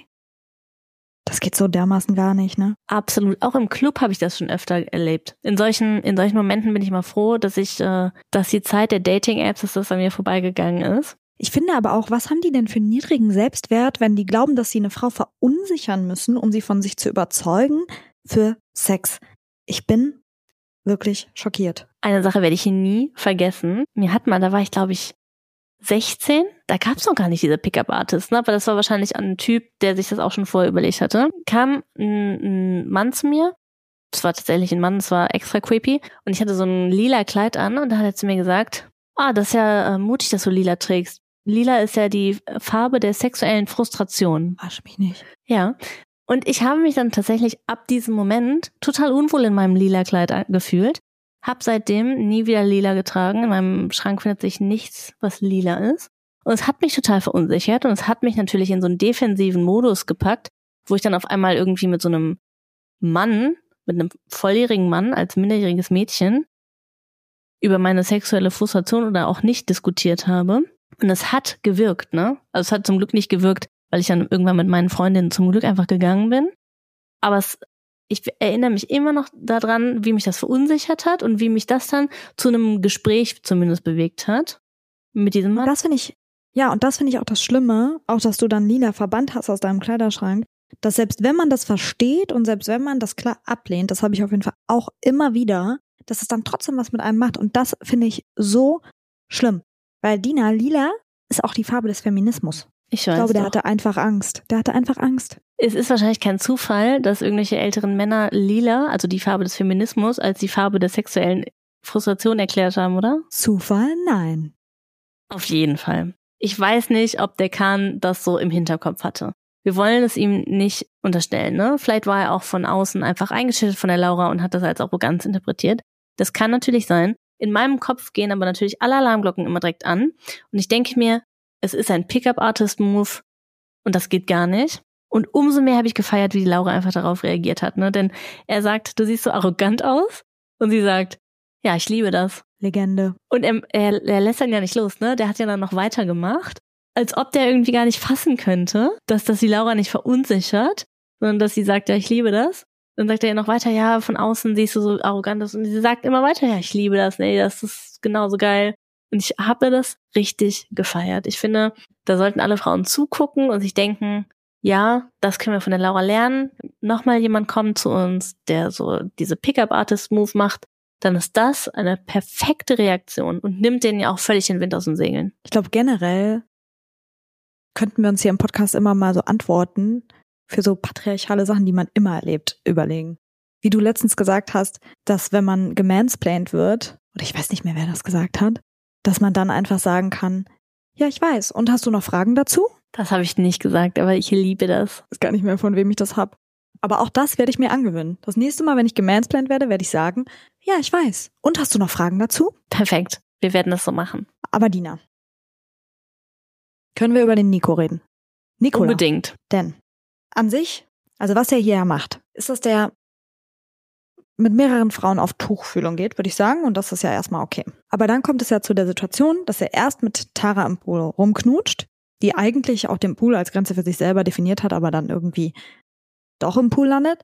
das geht so dermaßen gar nicht, ne? Absolut. Auch im Club habe ich das schon öfter erlebt. In solchen, in solchen Momenten bin ich mal froh, dass ich, äh, dass die Zeit der Dating-Apps, dass das an mir vorbeigegangen ist. Ich finde aber auch, was haben die denn für einen niedrigen Selbstwert, wenn die glauben, dass sie eine Frau verunsichern müssen, um sie von sich zu überzeugen für Sex? Ich bin wirklich schockiert. Eine Sache werde ich nie vergessen. Mir hat mal, da war ich glaube ich sechzehn, da gab es noch gar nicht diese Pickup-Artists, ne? Aber das war wahrscheinlich ein Typ, der sich das auch schon vorher überlegt hatte. Kam ein, ein Mann zu mir, das war tatsächlich ein Mann, das war extra creepy und ich hatte so ein lila Kleid an und da hat er zu mir gesagt, ah, das ist ja äh, mutig, dass du lila trägst. Lila ist ja die Farbe der sexuellen Frustration. Arsch mich nicht. Ja. Und ich habe mich dann tatsächlich ab diesem Moment total unwohl in meinem lila Kleid gefühlt. Hab seitdem nie wieder lila getragen. In meinem Schrank findet sich nichts, was lila ist. Und es hat mich total verunsichert und es hat mich natürlich in so einen defensiven Modus gepackt, wo ich dann auf einmal irgendwie mit so einem Mann, mit einem volljährigen Mann als minderjähriges Mädchen über meine sexuelle Frustration oder auch nicht diskutiert habe. Und es hat gewirkt, ne? Also es hat zum Glück nicht gewirkt, weil ich dann irgendwann mit meinen Freundinnen zum Glück einfach gegangen bin. Aber es, ich erinnere mich immer noch daran, wie mich das verunsichert hat und wie mich das dann zu einem Gespräch zumindest bewegt hat mit diesem Mann. Das finde ich, ja, und das finde ich auch das Schlimme, auch dass du dann lila verbannt hast aus deinem Kleiderschrank, dass selbst wenn man das versteht und selbst wenn man das klar ablehnt, das habe ich auf jeden Fall auch immer wieder, dass es dann trotzdem was mit einem macht. Und das finde ich so schlimm. Weil Dina, lila ist auch die Farbe des Feminismus. Ich, weiß ich glaube, der doch. hatte einfach Angst. Der hatte einfach Angst. Es ist wahrscheinlich kein Zufall, dass irgendwelche älteren Männer lila, also die Farbe des Feminismus, als die Farbe der sexuellen Frustration erklärt haben, oder? Zufall? Nein. Auf jeden Fall. Ich weiß nicht, ob der Kahn das so im Hinterkopf hatte. Wir wollen es ihm nicht unterstellen, ne? Vielleicht war er auch von außen einfach eingeschüchtert von der Laura und hat das als Arroganz interpretiert. Das kann natürlich sein. In meinem Kopf gehen aber natürlich alle Alarmglocken immer direkt an. Und ich denke mir, es ist ein Pickup-Artist-Move und das geht gar nicht. Und umso mehr habe ich gefeiert, wie die Laura einfach darauf reagiert hat, ne? Denn er sagt, du siehst so arrogant aus. Und sie sagt, ja, ich liebe das. Legende. Und er, er, er lässt dann ja nicht los, ne? Der hat ja dann noch weitergemacht. Als ob der irgendwie gar nicht fassen könnte, dass das die Laura nicht verunsichert, sondern dass sie sagt, ja, ich liebe das. Dann sagt er ja noch weiter, ja, von außen siehst du so arrogant aus. Und sie sagt immer weiter, ja, ich liebe das, nee, das ist genauso geil. Und ich habe das richtig gefeiert. Ich finde, da sollten alle Frauen zugucken und sich denken, ja, das können wir von der Laura lernen. Nochmal jemand kommt zu uns, der so diese Pickup-Artist-Move macht, dann ist das eine perfekte Reaktion und nimmt denen ja auch völlig den Wind aus den Segeln. Ich glaube, generell könnten wir uns hier im Podcast immer mal so Antworten für so patriarchale Sachen, die man immer erlebt, überlegen. Wie du letztens gesagt hast, dass wenn man gemansplained wird, oder ich weiß nicht mehr, wer das gesagt hat, dass man dann einfach sagen kann, ja, ich weiß. Und hast du noch Fragen dazu? Das habe ich nicht gesagt, aber ich liebe das. Ich weiß gar nicht mehr, von wem ich das hab. Aber auch das werde ich mir angewöhnen. Das nächste Mal, wenn ich gemansplained werde, werde ich sagen, ja, ich weiß. Und hast du noch Fragen dazu? Perfekt. Wir werden das so machen. Aber Dina, können wir über den Nico reden? Nicola. Unbedingt. Denn an sich, also was er hier macht, ist, dass der mit mehreren Frauen auf Tuchfühlung geht, würde ich sagen. Und das ist ja erstmal okay. Aber dann kommt es ja zu der Situation, dass er erst mit Tara im Pool rumknutscht, die eigentlich auch den Pool als Grenze für sich selber definiert hat, aber dann irgendwie doch im Pool landet.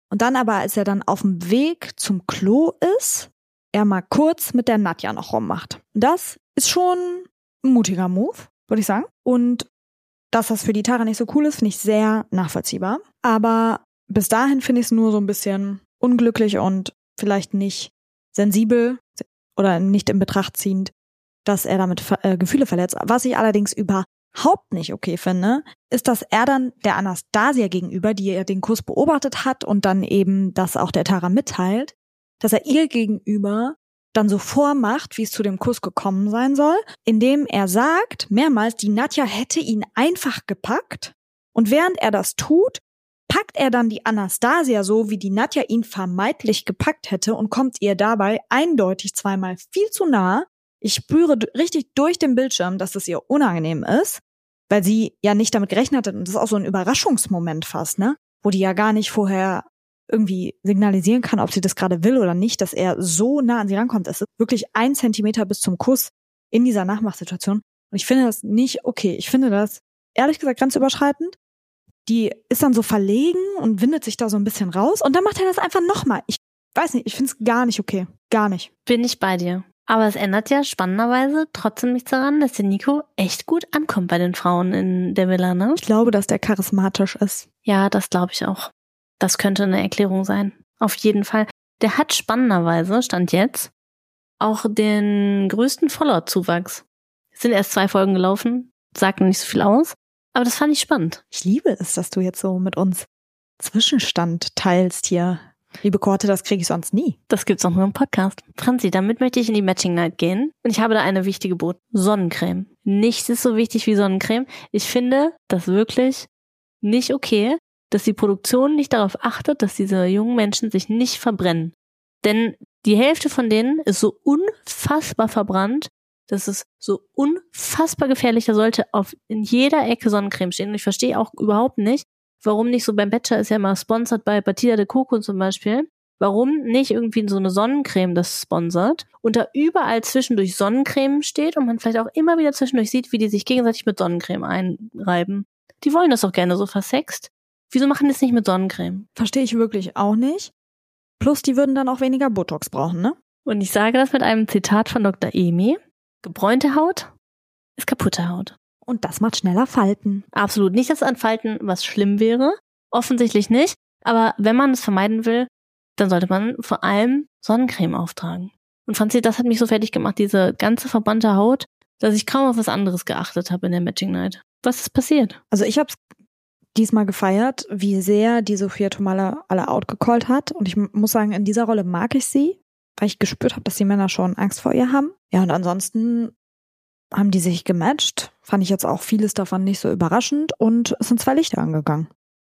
Und dann aber, als er dann auf dem Weg zum Klo ist, er mal kurz mit der Nadja noch rummacht. Das ist schon ein mutiger Move, würde ich sagen. Und dass das für die Tara nicht so cool ist, finde ich sehr nachvollziehbar. Aber bis dahin finde ich es nur so ein bisschen unglücklich und vielleicht nicht sensibel oder nicht in Betracht ziehend, dass er damit äh, Gefühle verletzt. Was ich allerdings überhaupt nicht okay finde, ist, dass er dann der Anastasia gegenüber, die ja den Kuss beobachtet hat und dann eben das auch der Tara mitteilt, dass er ihr gegenüber dann so vormacht, wie es zu dem Kuss gekommen sein soll, indem er sagt, mehrmals, die Nadja hätte ihn einfach gepackt. Und während er das tut, packt er dann die Anastasia so, wie die Nadja ihn vermeintlich gepackt hätte und kommt ihr dabei eindeutig zweimal viel zu nah. Ich spüre richtig durch den Bildschirm, dass es ihr unangenehm ist, weil sie ja nicht damit gerechnet hat. Und das ist auch so ein Überraschungsmoment fast, ne? Wo die ja gar nicht vorher irgendwie signalisieren kann, ob sie das gerade will oder nicht, dass er so nah an sie rankommt. Es ist wirklich ein Zentimeter bis zum Kuss in dieser Nachmachsituation. Und ich finde das nicht okay. Ich finde das, ehrlich gesagt, grenzüberschreitend. Die ist dann so verlegen und windet sich da so ein bisschen raus. Und dann macht er das einfach nochmal. Ich weiß nicht, ich finde es gar nicht okay. Gar nicht. Bin ich bei dir. Aber es ändert ja spannenderweise trotzdem nichts daran, dass der Nico echt gut ankommt bei den Frauen in der Villa, ne? Ich glaube, dass der charismatisch ist. Ja, das glaube ich auch. Das könnte eine Erklärung sein. Auf jeden Fall. Der hat spannenderweise, Stand jetzt, auch den größten Follower-Zuwachs. Es sind erst zwei Folgen gelaufen, sagt noch nicht so viel aus, aber das fand ich spannend. Ich liebe es, dass du jetzt so mit uns Zwischenstand teilst hier. Liebe Korte, das kriege ich sonst nie. Das gibt's auch nur im Podcast. Franzi, damit möchte ich in die Matching Night gehen. Und ich habe da eine wichtige Boot. Sonnencreme. Nichts ist so wichtig wie Sonnencreme. Ich finde das wirklich nicht okay, dass die Produktion nicht darauf achtet, dass diese jungen Menschen sich nicht verbrennen. Denn die Hälfte von denen ist so unfassbar verbrannt, das ist so unfassbar gefährlich. Da sollte auf in jeder Ecke Sonnencreme stehen. Und ich verstehe auch überhaupt nicht, warum nicht so beim Bachelor ist ja immer sponsored bei Batida de Coco zum Beispiel. Warum nicht irgendwie so eine Sonnencreme das sponsert und da überall zwischendurch Sonnencreme steht und man vielleicht auch immer wieder zwischendurch sieht, wie die sich gegenseitig mit Sonnencreme einreiben. Die wollen das doch gerne so versext. Wieso machen die es nicht mit Sonnencreme? Verstehe ich wirklich auch nicht. Plus, die würden dann auch weniger Botox brauchen, ne? Und ich sage das mit einem Zitat von Doktor Emi. Gebräunte Haut ist kaputte Haut. Und das macht schneller Falten. Absolut. Nicht, dass an Falten was schlimm wäre. Offensichtlich nicht. Aber wenn man es vermeiden will, dann sollte man vor allem Sonnencreme auftragen. Und Franzi, das hat mich so fertig gemacht, diese ganze verbrannte Haut, dass ich kaum auf was anderes geachtet habe in der Matching Night. Was ist passiert? Also ich habe es diesmal gefeiert, wie sehr die Sophia Tomala alle outgecallt hat. Und ich muss sagen, in dieser Rolle mag ich sie, weil ich gespürt habe, dass die Männer schon Angst vor ihr haben. Ja, und ansonsten haben die sich gematcht. Fand ich jetzt auch vieles davon nicht so überraschend. Und es sind zwei Lichter angegangen.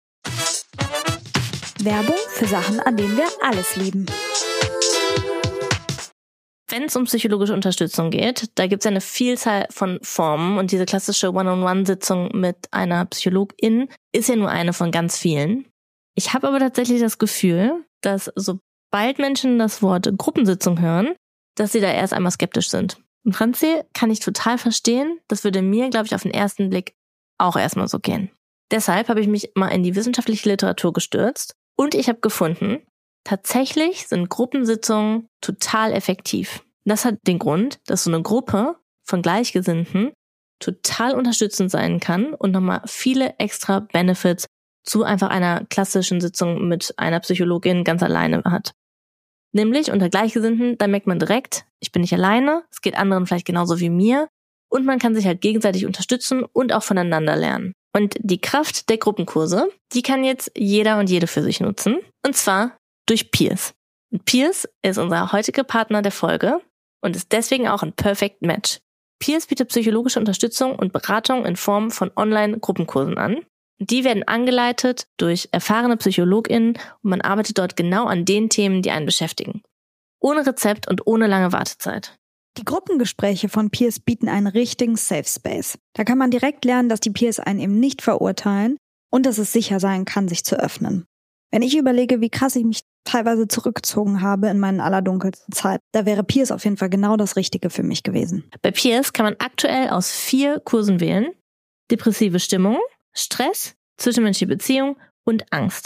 Werbung für Sachen, an denen wir alles lieben. Wenn es um psychologische Unterstützung geht, da gibt es eine Vielzahl von Formen und diese klassische One-on-One-Sitzung mit einer Psychologin ist ja nur eine von ganz vielen. Ich habe aber tatsächlich das Gefühl, dass sobald Menschen das Wort Gruppensitzung hören, dass sie da erst einmal skeptisch sind. Und Franzi, kann ich total verstehen, das würde mir, glaube ich, auf den ersten Blick auch erstmal so gehen. Deshalb habe ich mich mal in die wissenschaftliche Literatur gestürzt und ich habe gefunden, tatsächlich sind Gruppensitzungen total effektiv. Das hat den Grund, dass so eine Gruppe von Gleichgesinnten total unterstützend sein kann und nochmal viele extra Benefits zu einfach einer klassischen Sitzung mit einer Psychologin ganz alleine hat. Nämlich unter Gleichgesinnten, da merkt man direkt, ich bin nicht alleine, es geht anderen vielleicht genauso wie mir und man kann sich halt gegenseitig unterstützen und auch voneinander lernen. Und die Kraft der Gruppenkurse, die kann jetzt jeder und jede für sich nutzen. Und zwar durch Peers. Und Peers ist unser heutiger Partner der Folge und ist deswegen auch ein Perfect Match. Peers bietet psychologische Unterstützung und Beratung in Form von Online-Gruppenkursen an. Die werden angeleitet durch erfahrene PsychologInnen und man arbeitet dort genau an den Themen, die einen beschäftigen. Ohne Rezept und ohne lange Wartezeit. Die Gruppengespräche von Peers bieten einen richtigen Safe Space. Da kann man direkt lernen, dass die Peers einen eben nicht verurteilen und dass es sicher sein kann, sich zu öffnen. Wenn ich überlege, wie krass ich mich teilweise zurückgezogen habe in meinen allerdunkelsten Zeit, da wäre Peers auf jeden Fall genau das Richtige für mich gewesen. Bei Peers kann man aktuell aus vier Kursen wählen. Depressive Stimmung, Stress, zwischenmenschliche Beziehung und Angst.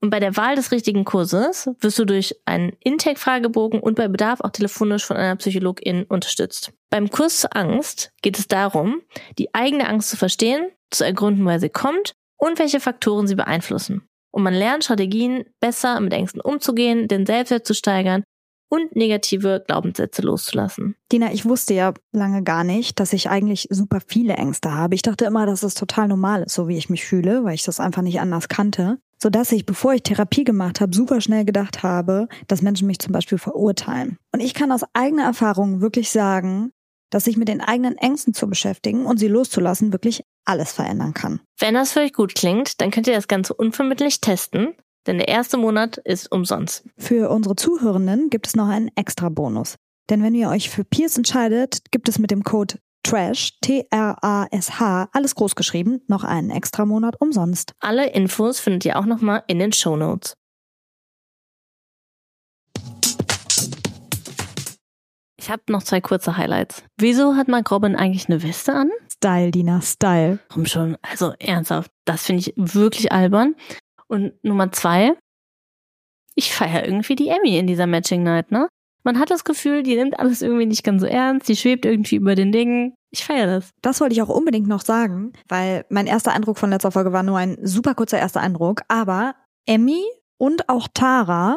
Und bei der Wahl des richtigen Kurses wirst du durch einen Intake-Fragebogen und bei Bedarf auch telefonisch von einer Psychologin unterstützt. Beim Kurs zur Angst geht es darum, die eigene Angst zu verstehen, zu ergründen, woher sie kommt und welche Faktoren sie beeinflussen. Und man lernt Strategien, besser mit Ängsten umzugehen, den Selbstwert zu steigern und negative Glaubenssätze loszulassen. Dina, ich wusste ja lange gar nicht, dass ich eigentlich super viele Ängste habe. Ich dachte immer, dass es total normal ist, so wie ich mich fühle, weil ich das einfach nicht anders kannte. Sodass ich, bevor ich Therapie gemacht habe, super schnell gedacht habe, dass Menschen mich zum Beispiel verurteilen. Und ich kann aus eigener Erfahrung wirklich sagen, dass sich mit den eigenen Ängsten zu beschäftigen und sie loszulassen wirklich alles verändern kann. Wenn das für euch gut klingt, dann könnt ihr das Ganze unvermittelt testen, denn der erste Monat ist umsonst. Für unsere Zuhörenden gibt es noch einen extra Bonus. Denn wenn ihr euch für Peers entscheidet, gibt es mit dem Code TRASH, T R A S H, alles groß geschrieben, noch einen extra Monat umsonst. Alle Infos findet ihr auch nochmal in den Shownotes. Ich habe noch zwei kurze Highlights. Wieso hat Mark Robin eigentlich eine Weste an? Style, Dina, Style. Komm schon, also ernsthaft, das finde ich wirklich albern. Und Nummer zwei, ich feiere irgendwie die Emmy in dieser Matching Night, ne? Man hat das Gefühl, die nimmt alles irgendwie nicht ganz so ernst, die schwebt irgendwie über den Dingen. Ich feiere das. Das wollte ich auch unbedingt noch sagen, weil mein erster Eindruck von letzter Folge war nur ein super kurzer erster Eindruck, aber Emmy und auch Tara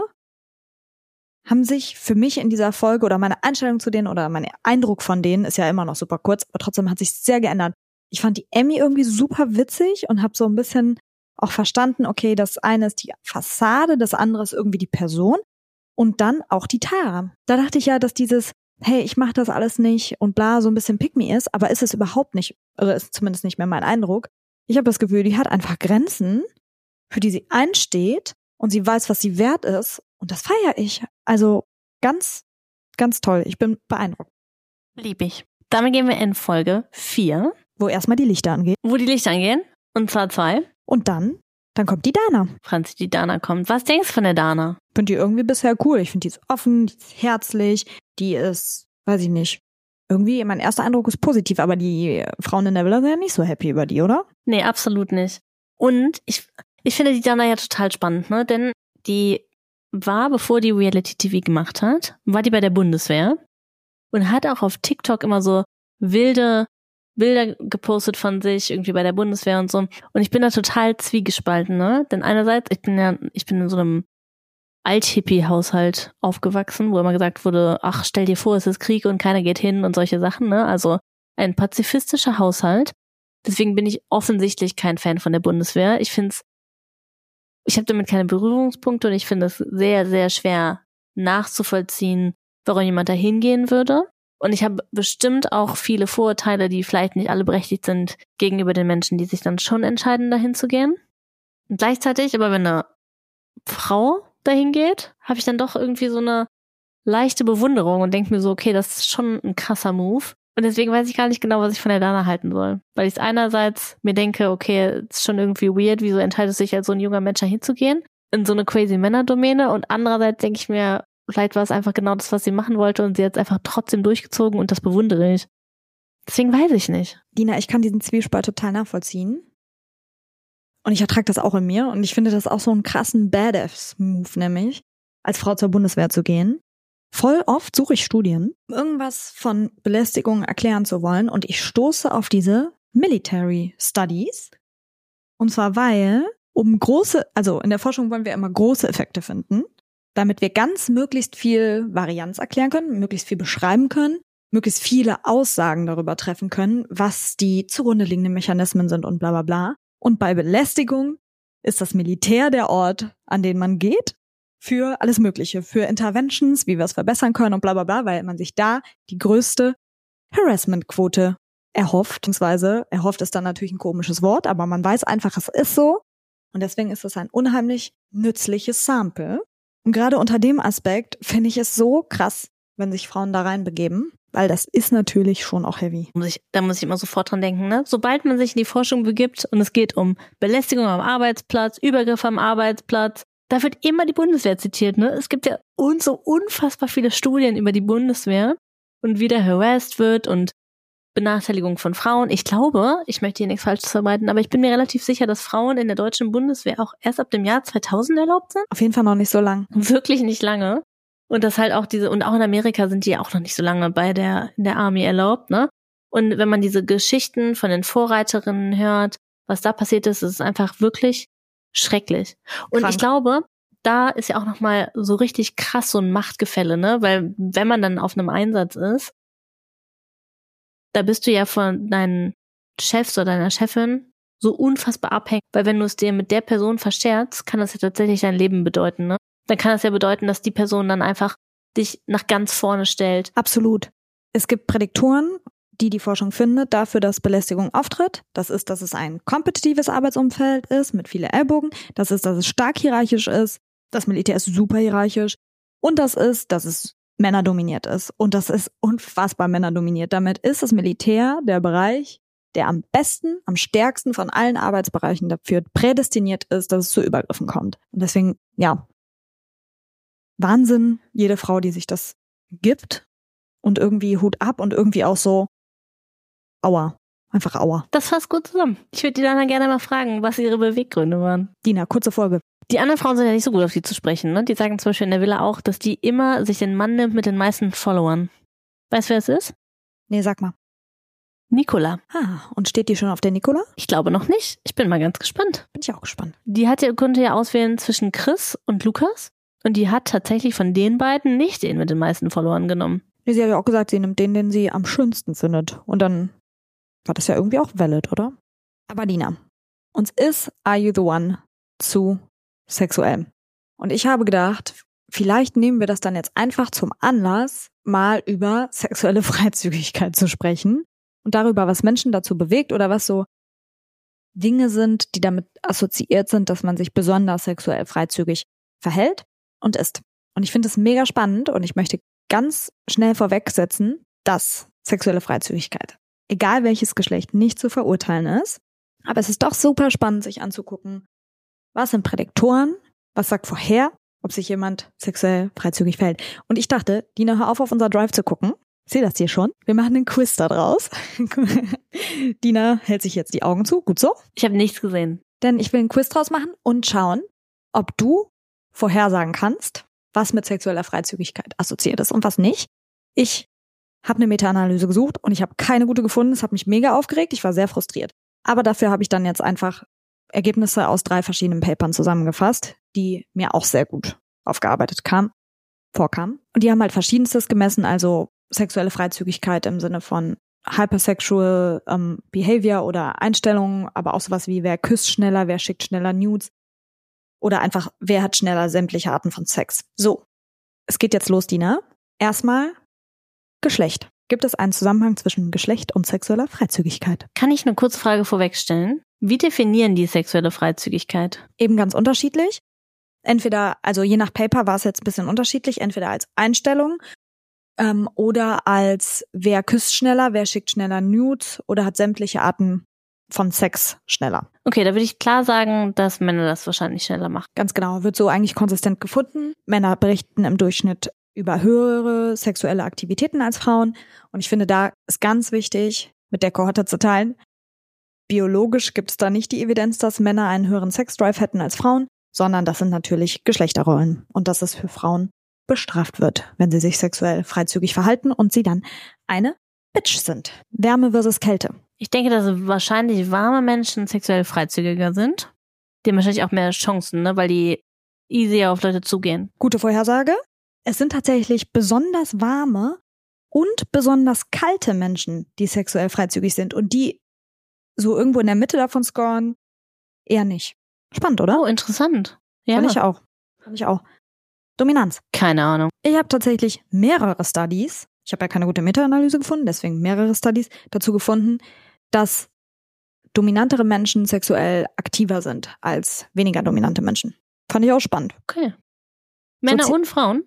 haben sich für mich in dieser Folge oder meine Einstellung zu denen oder mein Eindruck von denen ist ja immer noch super kurz, aber trotzdem hat sich sehr geändert. Ich fand die Emmy irgendwie super witzig und habe so ein bisschen auch verstanden, okay, das eine ist die Fassade, das andere ist irgendwie die Person und dann auch die Tara. Da dachte ich ja, dass dieses, hey, ich mache das alles nicht und bla, so ein bisschen pick me ist, aber ist es überhaupt nicht, oder ist zumindest nicht mehr mein Eindruck. Ich habe das Gefühl, die hat einfach Grenzen, für die sie einsteht und sie weiß, was sie wert ist und das feiere ich. Also ganz, ganz toll. Ich bin beeindruckt. Lieb ich. Damit gehen wir in Folge vier. Wo erstmal die Lichter angehen. Wo die Lichter angehen. Und zwar zwei. Und dann, dann kommt die Dana. Franzi, die Dana kommt. Was denkst du von der Dana? Ich finde die irgendwie bisher cool. Ich finde, die ist offen, die ist herzlich, die ist, weiß ich nicht, irgendwie, mein erster Eindruck ist positiv, aber die Frauen in der Villa sind ja nicht so happy über die, oder? Nee, absolut nicht. Und ich, ich finde die Dana ja total spannend, ne? Denn die war, bevor die Reality-T V gemacht hat, war die bei der Bundeswehr und hat auch auf TikTok immer so wilde Bilder gepostet von sich, irgendwie bei der Bundeswehr und so. Und ich bin da total zwiegespalten, ne? Denn einerseits, ich bin ja, ich bin in so einem Alt-Hippie-Haushalt aufgewachsen, wo immer gesagt wurde, ach, stell dir vor, es ist Krieg und keiner geht hin und solche Sachen, ne? Also ein pazifistischer Haushalt. Deswegen bin ich offensichtlich kein Fan von der Bundeswehr. Ich finde es, ich habe damit keine Berührungspunkte und ich finde es sehr, sehr schwer nachzuvollziehen, warum jemand da hingehen würde. Und ich habe bestimmt auch viele Vorurteile, die vielleicht nicht alle berechtigt sind, gegenüber den Menschen, die sich dann schon entscheiden, dahin zu gehen. Und gleichzeitig, aber wenn eine Frau dahin geht, habe ich dann doch irgendwie so eine leichte Bewunderung und denke mir so, okay, das ist schon ein krasser Move. Und deswegen weiß ich gar nicht genau, was ich von der Dana halten soll. Weil ich einerseits mir denke, okay, ist schon irgendwie weird, wieso entscheidet sich als so ein junger Mensch da hinzugehen in so eine crazy Männerdomäne. Und andererseits denke ich mir, vielleicht war es einfach genau das, was sie machen wollte und sie hat es einfach trotzdem durchgezogen und das bewundere ich. Deswegen weiß ich nicht. Dina, ich kann diesen Zwiespalt total nachvollziehen. Und ich ertrage das auch in mir und ich finde das auch so einen krassen Badass-Move, nämlich als Frau zur Bundeswehr zu gehen. Voll oft suche ich Studien, irgendwas von Belästigung erklären zu wollen und ich stoße auf diese Military Studies. Und zwar weil, um große, also in der Forschung wollen wir immer große Effekte finden, damit wir ganz möglichst viel Varianz erklären können, möglichst viel beschreiben können, möglichst viele Aussagen darüber treffen können, was die zugrunde liegenden Mechanismen sind und bla bla bla. Und bei Belästigung ist das Militär der Ort, an den man geht, für alles Mögliche, für Interventions, wie wir es verbessern können und bla bla bla, weil man sich da die größte Harassment-Quote erhofft. Beziehungsweise erhofft ist dann natürlich ein komisches Wort, aber man weiß einfach, es ist so. Und deswegen ist es ein unheimlich nützliches Sample. Und gerade unter dem Aspekt finde ich es so krass, wenn sich Frauen da reinbegeben, weil das ist natürlich schon auch heavy. Muss ich, da muss ich immer sofort dran denken, ne? Sobald man sich in die Forschung begibt und es geht um Belästigung am Arbeitsplatz, Übergriffe am Arbeitsplatz, da wird immer die Bundeswehr zitiert, ne? Es gibt ja un- so unfassbar viele Studien über die Bundeswehr und wie da harassed wird und Benachteiligung von Frauen. Ich glaube, ich möchte hier nichts Falsches verbreiten, aber ich bin mir relativ sicher, dass Frauen in der deutschen Bundeswehr auch erst ab dem Jahr zweitausend erlaubt sind. Auf jeden Fall noch nicht so lang. Wirklich nicht lange. Und das halt auch diese, und auch in Amerika sind die ja auch noch nicht so lange bei der, in der Army erlaubt, ne? Und wenn man diese Geschichten von den Vorreiterinnen hört, was da passiert ist, ist es einfach wirklich schrecklich. Und Krank. Ich glaube, da ist ja auch nochmal so richtig krass so ein Machtgefälle, ne? Weil wenn man dann auf einem Einsatz ist, da bist du ja von deinen Chefs oder deiner Chefin so unfassbar abhängig. Weil wenn du es dir mit der Person verscherzt, kann das ja tatsächlich dein Leben bedeuten, ne? Dann kann das ja bedeuten, dass die Person dann einfach dich nach ganz vorne stellt. Absolut. Es gibt Prädiktoren, die die Forschung findet, dafür, dass Belästigung auftritt. Das ist, dass es ein kompetitives Arbeitsumfeld ist mit vielen Ellbogen. Das ist, dass es stark hierarchisch ist. Das Militär ist super hierarchisch. Und das ist, dass es männerdominiert ist. Und das ist unfassbar männerdominiert. Damit ist das Militär der Bereich, der am besten, am stärksten von allen Arbeitsbereichen dafür prädestiniert ist, dass es zu Übergriffen kommt. Und deswegen, ja, Wahnsinn, jede Frau, die sich das gibt. Und irgendwie Hut ab und irgendwie auch so, aua, einfach aua. Das fasst gut zusammen. Ich würde die dann gerne mal fragen, was ihre Beweggründe waren. Dina, kurze Folge. Die anderen Frauen sind ja nicht so gut auf die zu sprechen, ne? Die sagen zum Beispiel in der Villa auch, dass die immer sich den Mann nimmt mit den meisten Followern. Weißt du, wer es ist? Nee, sag mal. Nicola. Ah, und steht die schon auf der Nicola? Ich glaube noch nicht. Ich bin mal ganz gespannt. Bin ich auch gespannt. Die hat ja, konnte ja auswählen zwischen Chris und Lukas. Und die hat tatsächlich von den beiden nicht den mit den meisten Followern genommen. Nee, sie hat ja auch gesagt, sie nimmt den, den sie am schönsten findet. Und dann war das ja irgendwie auch valid, oder? Aber Dina, uns ist Are You the One zu sexuell. Und ich habe gedacht, vielleicht nehmen wir das dann jetzt einfach zum Anlass, mal über sexuelle Freizügigkeit zu sprechen und darüber, was Menschen dazu bewegt oder was so Dinge sind, die damit assoziiert sind, dass man sich besonders sexuell freizügig verhält und ist. Und ich finde es mega spannend und ich möchte ganz schnell vorwegsetzen, dass sexuelle Freizügigkeit, egal welches Geschlecht, nicht zu verurteilen ist. Aber es ist doch super spannend, sich anzugucken, was sind Prädiktoren, was sagt vorher, ob sich jemand sexuell freizügig verhält. Und ich dachte, Dina, hör auf, auf unser Drive zu gucken. Ich sehe das hier schon. Wir machen einen Quiz da draus. Dina hält sich jetzt die Augen zu. Gut so. Ich habe nichts gesehen. Denn ich will einen Quiz draus machen und schauen, ob du vorhersagen kannst, was mit sexueller Freizügigkeit assoziiert ist und was nicht. Ich habe eine Meta-Analyse gesucht und ich habe keine gute gefunden. Es hat mich mega aufgeregt. Ich war sehr frustriert. Aber dafür habe ich dann jetzt einfach Ergebnisse aus drei verschiedenen Papern zusammengefasst, die mir auch sehr gut aufgearbeitet kam, vorkamen. Und die haben halt Verschiedenstes gemessen, also sexuelle Freizügigkeit im Sinne von hypersexual ähm, Behavior oder Einstellungen, aber auch sowas wie, wer küsst schneller, wer schickt schneller Nudes oder einfach, wer hat schneller sämtliche Arten von Sex. So, es geht jetzt los, Dina. Erstmal Geschlecht. Gibt es einen Zusammenhang zwischen Geschlecht und sexueller Freizügigkeit? Kann ich eine kurze Frage vorwegstellen? Wie definieren die sexuelle Freizügigkeit? Eben ganz unterschiedlich. Entweder, also je nach Paper war es jetzt ein bisschen unterschiedlich, entweder als Einstellung ähm, oder als wer küsst schneller, wer schickt schneller Nudes oder hat sämtliche Arten von Sex schneller. Okay, da würde ich klar sagen, dass Männer das wahrscheinlich schneller machen. Ganz genau, wird so eigentlich konsistent gefunden. Männer berichten im Durchschnitt über höhere sexuelle Aktivitäten als Frauen. Und ich finde, da ist ganz wichtig, mit der Kohorte zu teilen. Biologisch gibt es da nicht die Evidenz, dass Männer einen höheren Sexdrive hätten als Frauen, sondern das sind natürlich Geschlechterrollen. Und dass es für Frauen bestraft wird, wenn sie sich sexuell freizügig verhalten und sie dann eine Bitch sind. Wärme versus Kälte. Ich denke, dass wahrscheinlich warme Menschen sexuell freizügiger sind. Die haben wahrscheinlich auch mehr Chancen, ne, weil die easier auf Leute zugehen. Gute Vorhersage. Es sind tatsächlich besonders warme und besonders kalte Menschen, die sexuell freizügig sind und die so irgendwo in der Mitte davon scoren, eher nicht. Spannend, oder? Oh, interessant. Ja. Fand ich auch. Fand ich auch. Dominanz. Keine Ahnung. Ich habe tatsächlich mehrere Studies, ich habe ja keine gute Meta-Analyse gefunden, deswegen mehrere Studies dazu gefunden, dass dominantere Menschen sexuell aktiver sind als weniger dominante Menschen. Fand ich auch spannend. Okay. Männer Sozi- und Frauen?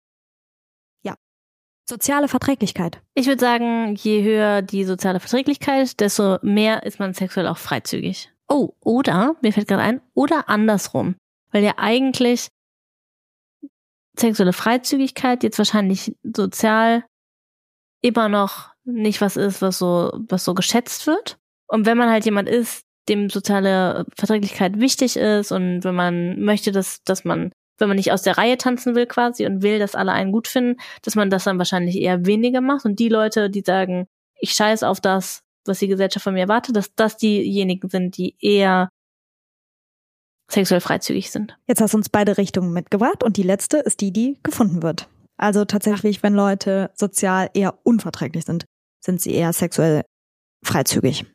Soziale Verträglichkeit. Ich würde sagen, je höher die soziale Verträglichkeit, desto mehr ist man sexuell auch freizügig. Oh, oder, mir fällt gerade ein, oder andersrum. Weil ja eigentlich sexuelle Freizügigkeit jetzt wahrscheinlich sozial immer noch nicht was ist, was so, was so geschätzt wird. Und wenn man halt jemand ist, dem soziale Verträglichkeit wichtig ist und wenn man möchte, dass, dass man, wenn man nicht aus der Reihe tanzen will quasi und will, dass alle einen gut finden, dass man das dann wahrscheinlich eher weniger macht. Und die Leute, die sagen, ich scheiß auf das, was die Gesellschaft von mir erwartet, dass das diejenigen sind, die eher sexuell freizügig sind. Jetzt hast du uns beide Richtungen mitgebracht und die letzte ist die, die gefunden wird. Also tatsächlich, wenn Leute sozial eher unverträglich sind, sind sie eher sexuell freizügig.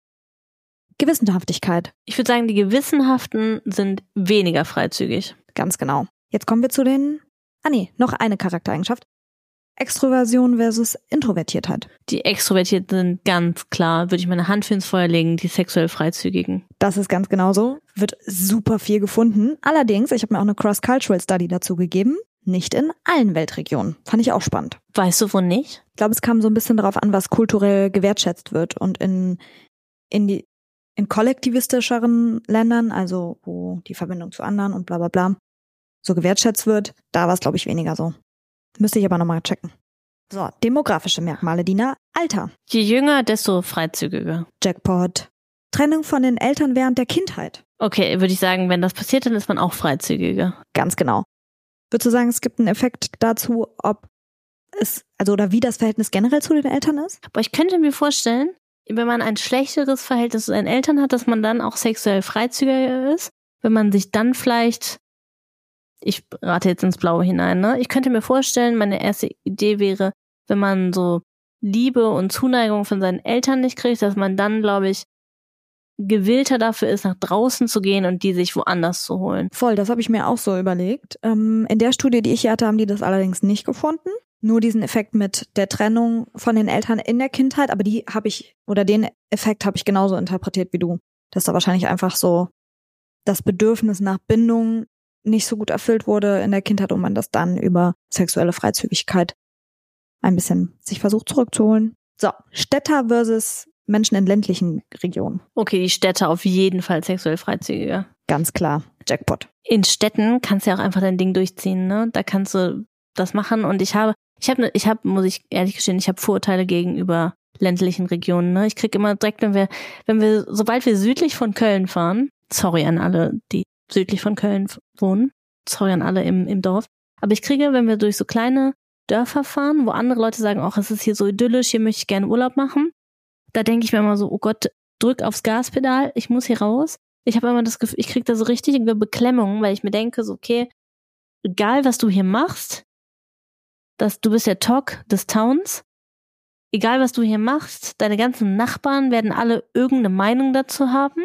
Gewissenhaftigkeit. Ich würde sagen, die Gewissenhaften sind weniger freizügig. Ganz genau. Jetzt kommen wir zu den, ah nee, noch eine Charaktereigenschaft. Extroversion versus Introvertiertheit. Die Extrovertierten sind ganz klar, würde ich meine Hand für ins Feuer legen, die sexuell Freizügigen. Das ist ganz genauso. Wird super viel gefunden. Allerdings, ich habe mir auch eine Cross-Cultural Study dazu gegeben, nicht in allen Weltregionen. Fand ich auch spannend. Weißt du, wo nicht? Ich glaube, es kam so ein bisschen darauf an, was kulturell gewertschätzt wird. Und in, in, die, in kollektivistischeren Ländern, also wo die Verbindung zu anderen und bla bla bla so gewertschätzt wird, da war es, glaube ich, weniger so. Müsste ich aber nochmal checken. So, demografische Merkmale, Dina. Alter. Je jünger, desto freizügiger. Jackpot. Trennung von den Eltern während der Kindheit. Okay, würde ich sagen, wenn das passiert, dann ist man auch freizügiger. Ganz genau. Würdest du sagen, es gibt einen Effekt dazu, ob es, also oder wie das Verhältnis generell zu den Eltern ist? Aber ich könnte mir vorstellen, wenn man ein schlechteres Verhältnis zu seinen Eltern hat, dass man dann auch sexuell freizügiger ist, wenn man sich dann vielleicht, ich rate jetzt ins Blaue hinein, ne? Ich könnte mir vorstellen, meine erste Idee wäre, wenn man so Liebe und Zuneigung von seinen Eltern nicht kriegt, dass man dann, glaube ich, gewillter dafür ist, nach draußen zu gehen und die sich woanders zu holen. Voll, das habe ich mir auch so überlegt. Ähm, in der Studie, die ich hier hatte, haben die das allerdings nicht gefunden. Nur diesen Effekt mit der Trennung von den Eltern in der Kindheit, aber die habe ich, oder den Effekt habe ich genauso interpretiert wie du. Dass da wahrscheinlich einfach so das Bedürfnis nach Bindung nicht so gut erfüllt wurde in der Kindheit und man das dann über sexuelle Freizügigkeit ein bisschen sich versucht zurückzuholen. So, Städter versus Menschen in ländlichen Regionen. Okay, die Städte auf jeden Fall sexuell freizügiger. Ganz klar, Jackpot. In Städten kannst du ja auch einfach dein Ding durchziehen, ne? Da kannst du das machen und ich habe, ich habe, ich habe, muss ich ehrlich gestehen, ich habe Vorurteile gegenüber ländlichen Regionen, ne? Ich krieg immer direkt, wenn wir, wenn wir, sobald wir südlich von Köln fahren, sorry an alle, die südlich von Köln wohnen, sorry an alle im, im Dorf, aber ich kriege, wenn wir durch so kleine Dörfer fahren, wo andere Leute sagen, ach, es ist hier so idyllisch, hier möchte ich gerne Urlaub machen, da denke ich mir immer so, oh Gott, drück aufs Gaspedal, ich muss hier raus. Ich habe immer das Gefühl, ich kriege da so richtige Beklemmung, weil ich mir denke, so okay, egal was du hier machst, dass du bist der Talk des Towns, egal was du hier machst, deine ganzen Nachbarn werden alle irgendeine Meinung dazu haben.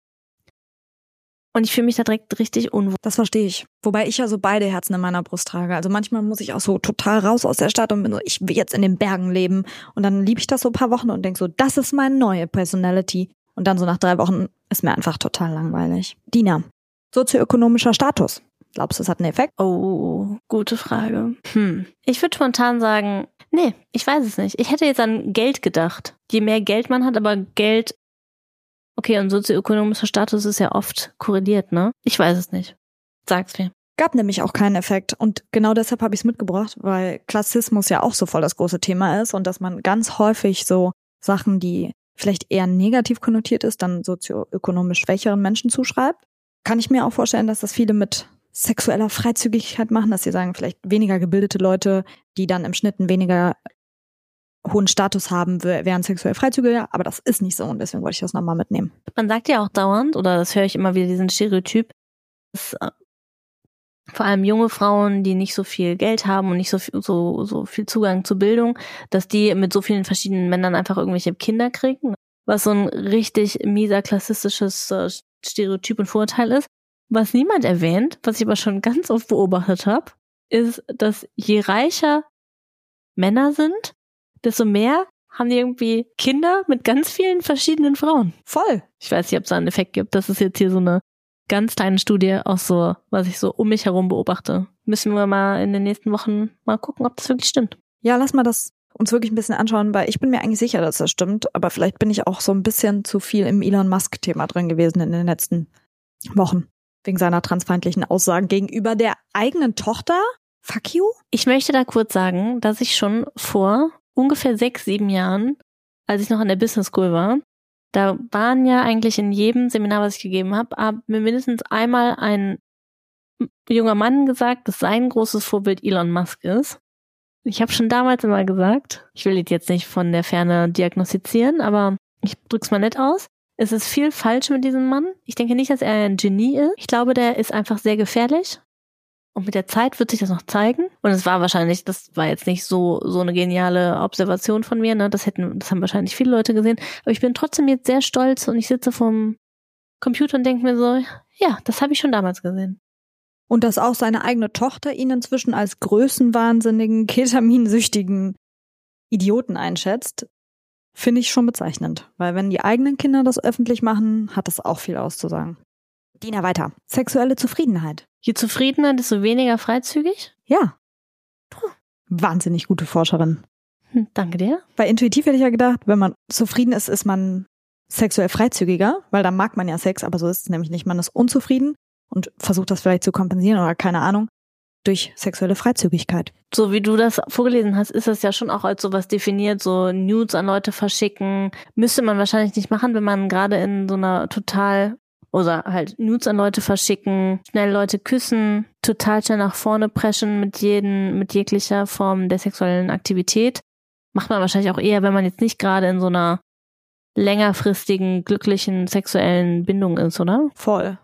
Und ich fühle mich da direkt richtig unwohl. Das verstehe ich. Wobei ich ja so beide Herzen in meiner Brust trage. Also manchmal muss ich auch so total raus aus der Stadt und bin so, ich will jetzt in den Bergen leben. Und dann liebe ich das so ein paar Wochen und denke so, das ist meine neue Personality. Und dann so nach drei Wochen ist mir einfach total langweilig. Dina, sozioökonomischer Status. Glaubst du, das hat einen Effekt? Oh, gute Frage. Hm. Ich würde spontan sagen, nee, ich weiß es nicht. Ich hätte jetzt an Geld gedacht. Je mehr Geld man hat, aber Geld, okay, und sozioökonomischer Status ist ja oft korreliert, ne? Ich weiß es nicht. Sag's mir. Gab nämlich auch keinen Effekt. Und genau deshalb habe ich es mitgebracht, weil Klassismus ja auch so voll das große Thema ist und dass man ganz häufig so Sachen, die vielleicht eher negativ konnotiert ist, dann sozioökonomisch schwächeren Menschen zuschreibt. Kann ich mir auch vorstellen, dass das viele mit sexueller Freizügigkeit machen, dass sie sagen, vielleicht weniger gebildete Leute, die dann im Schnitt einen weniger hohen Status haben, wären sexuell freizügiger, aber das ist nicht so und deswegen wollte ich das nochmal mitnehmen. Man sagt ja auch dauernd, oder das höre ich immer wieder, diesen Stereotyp, dass äh, vor allem junge Frauen, die nicht so viel Geld haben und nicht so viel, so, so viel Zugang zur Bildung, dass die mit so vielen verschiedenen Männern einfach irgendwelche Kinder kriegen, was so ein richtig mieser klassistisches äh, Stereotyp und Vorurteil ist. Was niemand erwähnt, was ich aber schon ganz oft beobachtet habe, ist, dass je reicher Männer sind, desto mehr haben die irgendwie Kinder mit ganz vielen verschiedenen Frauen. Voll. Ich weiß nicht, ob es da einen Effekt gibt. Das ist jetzt hier so eine ganz kleine Studie aus so, was ich so um mich herum beobachte. Müssen wir mal in den nächsten Wochen mal gucken, ob das wirklich stimmt. Ja, lass mal das uns wirklich ein bisschen anschauen, weil ich bin mir eigentlich sicher, dass das stimmt, aber vielleicht bin ich auch so ein bisschen zu viel im Elon Musk-Thema drin gewesen in den letzten Wochen. Wegen seiner transfeindlichen Aussagen gegenüber der eigenen Tochter. Fuck you. Ich möchte da kurz sagen, dass ich schon vor ungefähr sechs, sieben Jahren, als ich noch an der Business School war, da waren ja eigentlich in jedem Seminar, was ich gegeben habe, hat mir mindestens einmal ein junger Mann gesagt, dass sein großes Vorbild Elon Musk ist. Ich habe schon damals immer gesagt, ich will jetzt nicht von der Ferne diagnostizieren, aber ich drück's mal nett aus. Es ist viel falsch mit diesem Mann. Ich denke nicht, dass er ein Genie ist. Ich glaube, der ist einfach sehr gefährlich. Und mit der Zeit wird sich das noch zeigen. Und es war wahrscheinlich, das war jetzt nicht so so eine geniale Observation von mir, ne? Das hätten, das haben wahrscheinlich viele Leute gesehen. Aber ich bin trotzdem jetzt sehr stolz und ich sitze vorm Computer und denke mir so, ja, das habe ich schon damals gesehen. Und dass auch seine eigene Tochter ihn inzwischen als größenwahnsinnigen, ketaminsüchtigen Idioten einschätzt, finde ich schon bezeichnend. Weil wenn die eigenen Kinder das öffentlich machen, hat das auch viel auszusagen. Dina, weiter. Sexuelle Zufriedenheit. Je zufriedener, desto weniger freizügig? Ja. Wahnsinnig gute Forscherin. Hm, danke dir. Weil intuitiv hätte ich ja gedacht, wenn man zufrieden ist, ist man sexuell freizügiger, weil dann mag man ja Sex, aber so ist es nämlich nicht. Man ist unzufrieden und versucht das vielleicht zu kompensieren oder keine Ahnung, durch sexuelle Freizügigkeit. So wie du das vorgelesen hast, ist das ja schon auch als sowas definiert, so Nudes an Leute verschicken. Müsste man wahrscheinlich nicht machen, wenn man gerade in so einer total, oder halt Nudes an Leute verschicken, schnell Leute küssen, total schnell nach vorne preschen mit jeden, mit jeglicher Form der sexuellen Aktivität. Macht man wahrscheinlich auch eher, wenn man jetzt nicht gerade in so einer längerfristigen, glücklichen sexuellen Bindung ist, oder? Voll.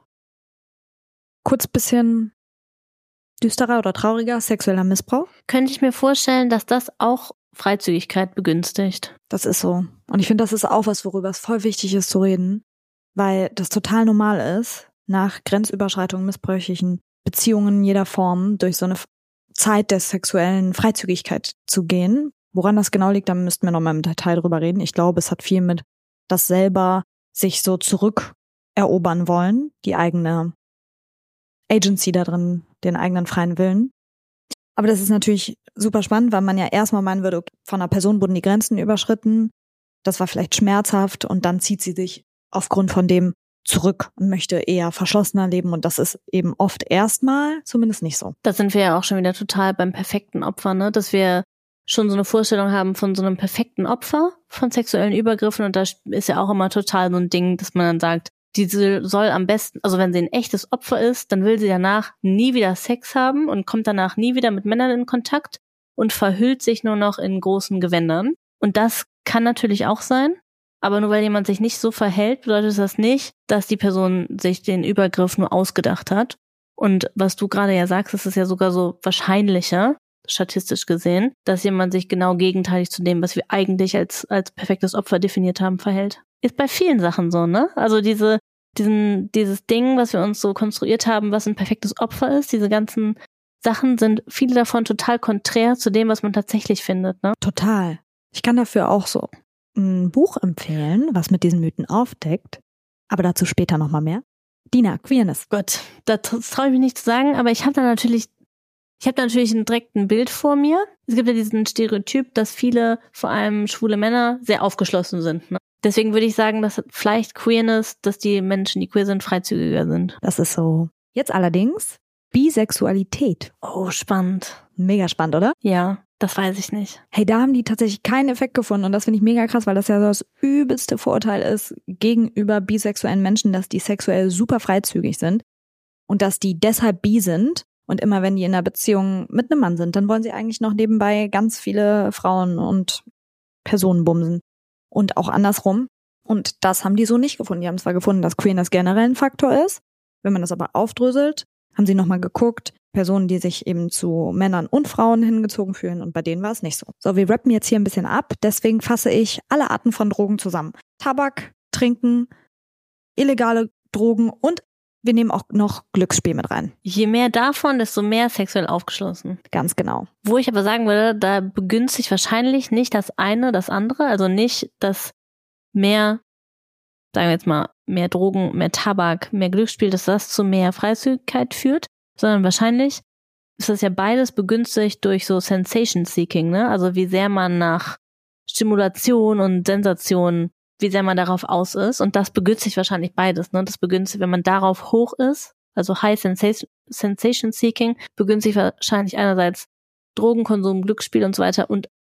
Kurz bisschen düsterer oder trauriger, sexueller Missbrauch. Könnte ich mir vorstellen, dass das auch Freizügigkeit begünstigt. Das ist so. Und ich finde, das ist auch was, worüber es voll wichtig ist zu reden, weil das total normal ist, nach Grenzüberschreitungen, missbräuchlichen Beziehungen jeder Form durch so eine Zeit der sexuellen Freizügigkeit zu gehen. Woran das genau liegt, da müssten wir nochmal im Detail drüber reden. Ich glaube, es hat viel mit das selber sich so zurückerobern wollen, die eigene Agency da drin, den eigenen freien Willen. Aber das ist natürlich super spannend, weil man ja erstmal meinen würde, okay, von einer Person wurden die Grenzen überschritten, das war vielleicht schmerzhaft und dann zieht sie sich aufgrund von dem zurück und möchte eher verschlossener leben und das ist eben oft erstmal zumindest nicht so. Da sind wir ja auch schon wieder total beim perfekten Opfer, ne? Dass wir schon so eine Vorstellung haben von so einem perfekten Opfer von sexuellen Übergriffen und da ist ja auch immer total so ein Ding, dass man dann sagt, diese soll am besten, also wenn sie ein echtes Opfer ist, dann will sie danach nie wieder Sex haben und kommt danach nie wieder mit Männern in Kontakt und verhüllt sich nur noch in großen Gewändern. Und das kann natürlich auch sein, aber nur weil jemand sich nicht so verhält, bedeutet das nicht, dass die Person sich den Übergriff nur ausgedacht hat. Und was du gerade ja sagst, ist es ja sogar so wahrscheinlicher, statistisch gesehen, dass jemand sich genau gegenteilig zu dem, was wir eigentlich als als perfektes Opfer definiert haben, verhält. Ist bei vielen Sachen so, ne? Also diese diesen dieses Ding, was wir uns so konstruiert haben, was ein perfektes Opfer ist, diese ganzen Sachen sind viele davon total konträr zu dem, was man tatsächlich findet, ne? Total. Ich kann dafür auch so ein Buch empfehlen, was mit diesen Mythen aufdeckt, aber dazu später nochmal mehr. Dina, Queerness. Gott, das traue ich mich nicht zu sagen, aber ich habe da natürlich Ich habe natürlich direkt ein Bild vor mir. Es gibt ja diesen Stereotyp, dass viele, vor allem schwule Männer, sehr aufgeschlossen sind. Ne? Deswegen würde ich sagen, dass vielleicht Queerness, dass die Menschen, die queer sind, freizügiger sind. Das ist so. Jetzt allerdings Bisexualität. Oh, spannend. Mega spannend, oder? Ja, das weiß ich nicht. Hey, da haben die tatsächlich keinen Effekt gefunden und das finde ich mega krass, weil das ja so das übelste Vorurteil ist gegenüber bisexuellen Menschen, dass die sexuell super freizügig sind und dass die deshalb bi sind. Und immer wenn die in einer Beziehung mit einem Mann sind, dann wollen sie eigentlich noch nebenbei ganz viele Frauen und Personen bumsen. Und auch andersrum. Und das haben die so nicht gefunden. Die haben zwar gefunden, dass Queerness generell ein Faktor ist. Wenn man das aber aufdröselt, haben sie nochmal geguckt, Personen, die sich eben zu Männern und Frauen hingezogen fühlen. Und bei denen war es nicht so. So, wir rappen jetzt hier ein bisschen ab. Deswegen fasse ich alle Arten von Drogen zusammen. Tabak, Trinken, illegale Drogen und wir nehmen auch noch Glücksspiel mit rein. Je mehr davon, desto mehr sexuell aufgeschlossen. Ganz genau. Wo ich aber sagen würde, da begünstigt wahrscheinlich nicht das eine, das andere. Also nicht, dass mehr, sagen wir jetzt mal, mehr Drogen, mehr Tabak, mehr Glücksspiel, dass das zu mehr Freizügigkeit führt, sondern wahrscheinlich ist das ja beides begünstigt durch so Sensation Seeking, ne? Also wie sehr man nach Stimulation und Sensation, wie sehr man darauf aus ist. Und das begünstigt wahrscheinlich beides, ne? Das begünstigt, wenn man darauf hoch ist, also High Sensation, Sensation Seeking, begünstigt wahrscheinlich einerseits Drogenkonsum, Glücksspiel und so weiter und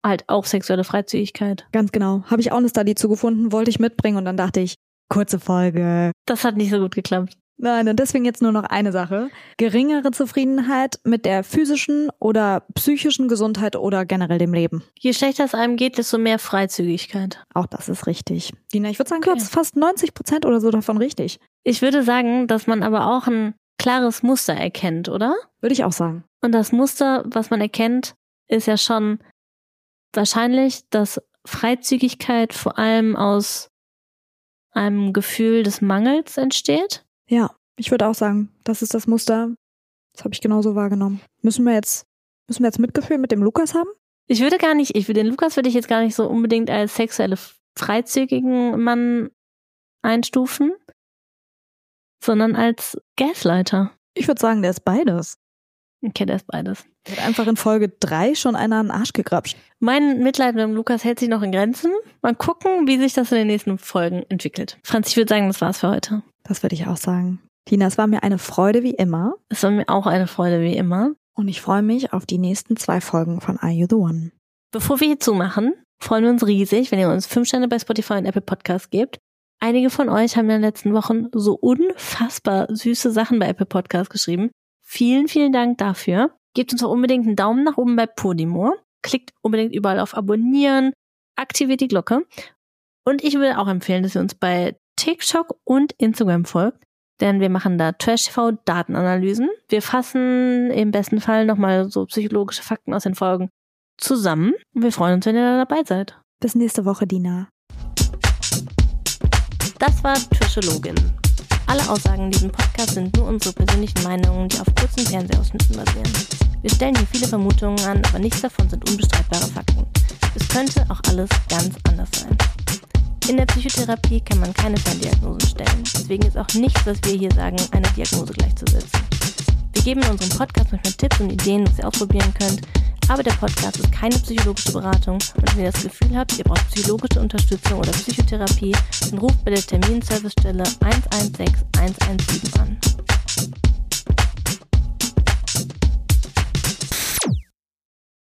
halt auch sexuelle Freizügigkeit. Ganz genau. Habe ich auch eine Study zugefunden, wollte ich mitbringen und dann dachte ich, kurze Folge. Das hat nicht so gut geklappt. Nein, und deswegen jetzt nur noch eine Sache. Geringere Zufriedenheit mit der physischen oder psychischen Gesundheit oder generell dem Leben. Je schlechter es einem geht, desto mehr Freizügigkeit. Auch das ist richtig. Dina, ich würde sagen, du hast fast neunzig Prozent oder so davon richtig. Ich würde sagen, dass man aber auch ein klares Muster erkennt, oder? Würde ich auch sagen. Und das Muster, was man erkennt, ist ja schon wahrscheinlich, dass Freizügigkeit vor allem aus einem Gefühl des Mangels entsteht. Ja, ich würde auch sagen, das ist das Muster. Das habe ich genauso wahrgenommen. Müssen wir jetzt, müssen wir jetzt Mitgefühl mit dem Lukas haben? Ich würde gar nicht, ich würde den Lukas würde ich jetzt gar nicht so unbedingt als sexuelle freizügigen Mann einstufen, sondern als Gaslighter. Ich würde sagen, der ist beides. Okay, der ist beides. Der hat einfach in Folge drei schon einer an den Arsch gegrapscht. Mein Mitleid mit dem Lukas hält sich noch in Grenzen. Mal gucken, wie sich das in den nächsten Folgen entwickelt. Franz, ich würde sagen, das war's für heute. Das würde ich auch sagen. Tina, es war mir eine Freude wie immer. Es war mir auch eine Freude wie immer. Und ich freue mich auf die nächsten zwei Folgen von Are You the One? Bevor wir hier zumachen, freuen wir uns riesig, wenn ihr uns fünf Sterne bei Spotify und Apple Podcasts gebt. Einige von euch haben in den letzten Wochen so unfassbar süße Sachen bei Apple Podcasts geschrieben. Vielen, vielen Dank dafür. Gebt uns auch unbedingt einen Daumen nach oben bei Podimo. Klickt unbedingt überall auf Abonnieren. Aktiviert die Glocke. Und ich würde auch empfehlen, dass ihr uns bei TikTok und Instagram folgt. Denn wir machen da Trash-T V-Datenanalysen. Wir fassen im besten Fall nochmal so psychologische Fakten aus den Folgen zusammen. Und wir freuen uns, wenn ihr da dabei seid. Bis nächste Woche, Dina. Das war Trashologin. Alle Aussagen in diesem Podcast sind nur unsere persönlichen Meinungen, die auf kurzen Fernsehausschnitten basieren. Wir stellen hier viele Vermutungen an, aber nichts davon sind unbestreitbare Fakten. Es könnte auch alles ganz anders sein. In der Psychotherapie kann man keine Ferndiagnosen stellen. Deswegen ist auch nichts, was wir hier sagen, einer Diagnose gleichzusetzen. Wir geben in unserem Podcast manchmal Tipps und Ideen, was ihr ausprobieren könnt, aber der Podcast ist keine psychologische Beratung und wenn ihr das Gefühl habt, ihr braucht psychologische Unterstützung oder Psychotherapie, dann ruft bei der Terminservicestelle eins eins sechs eins eins sieben an.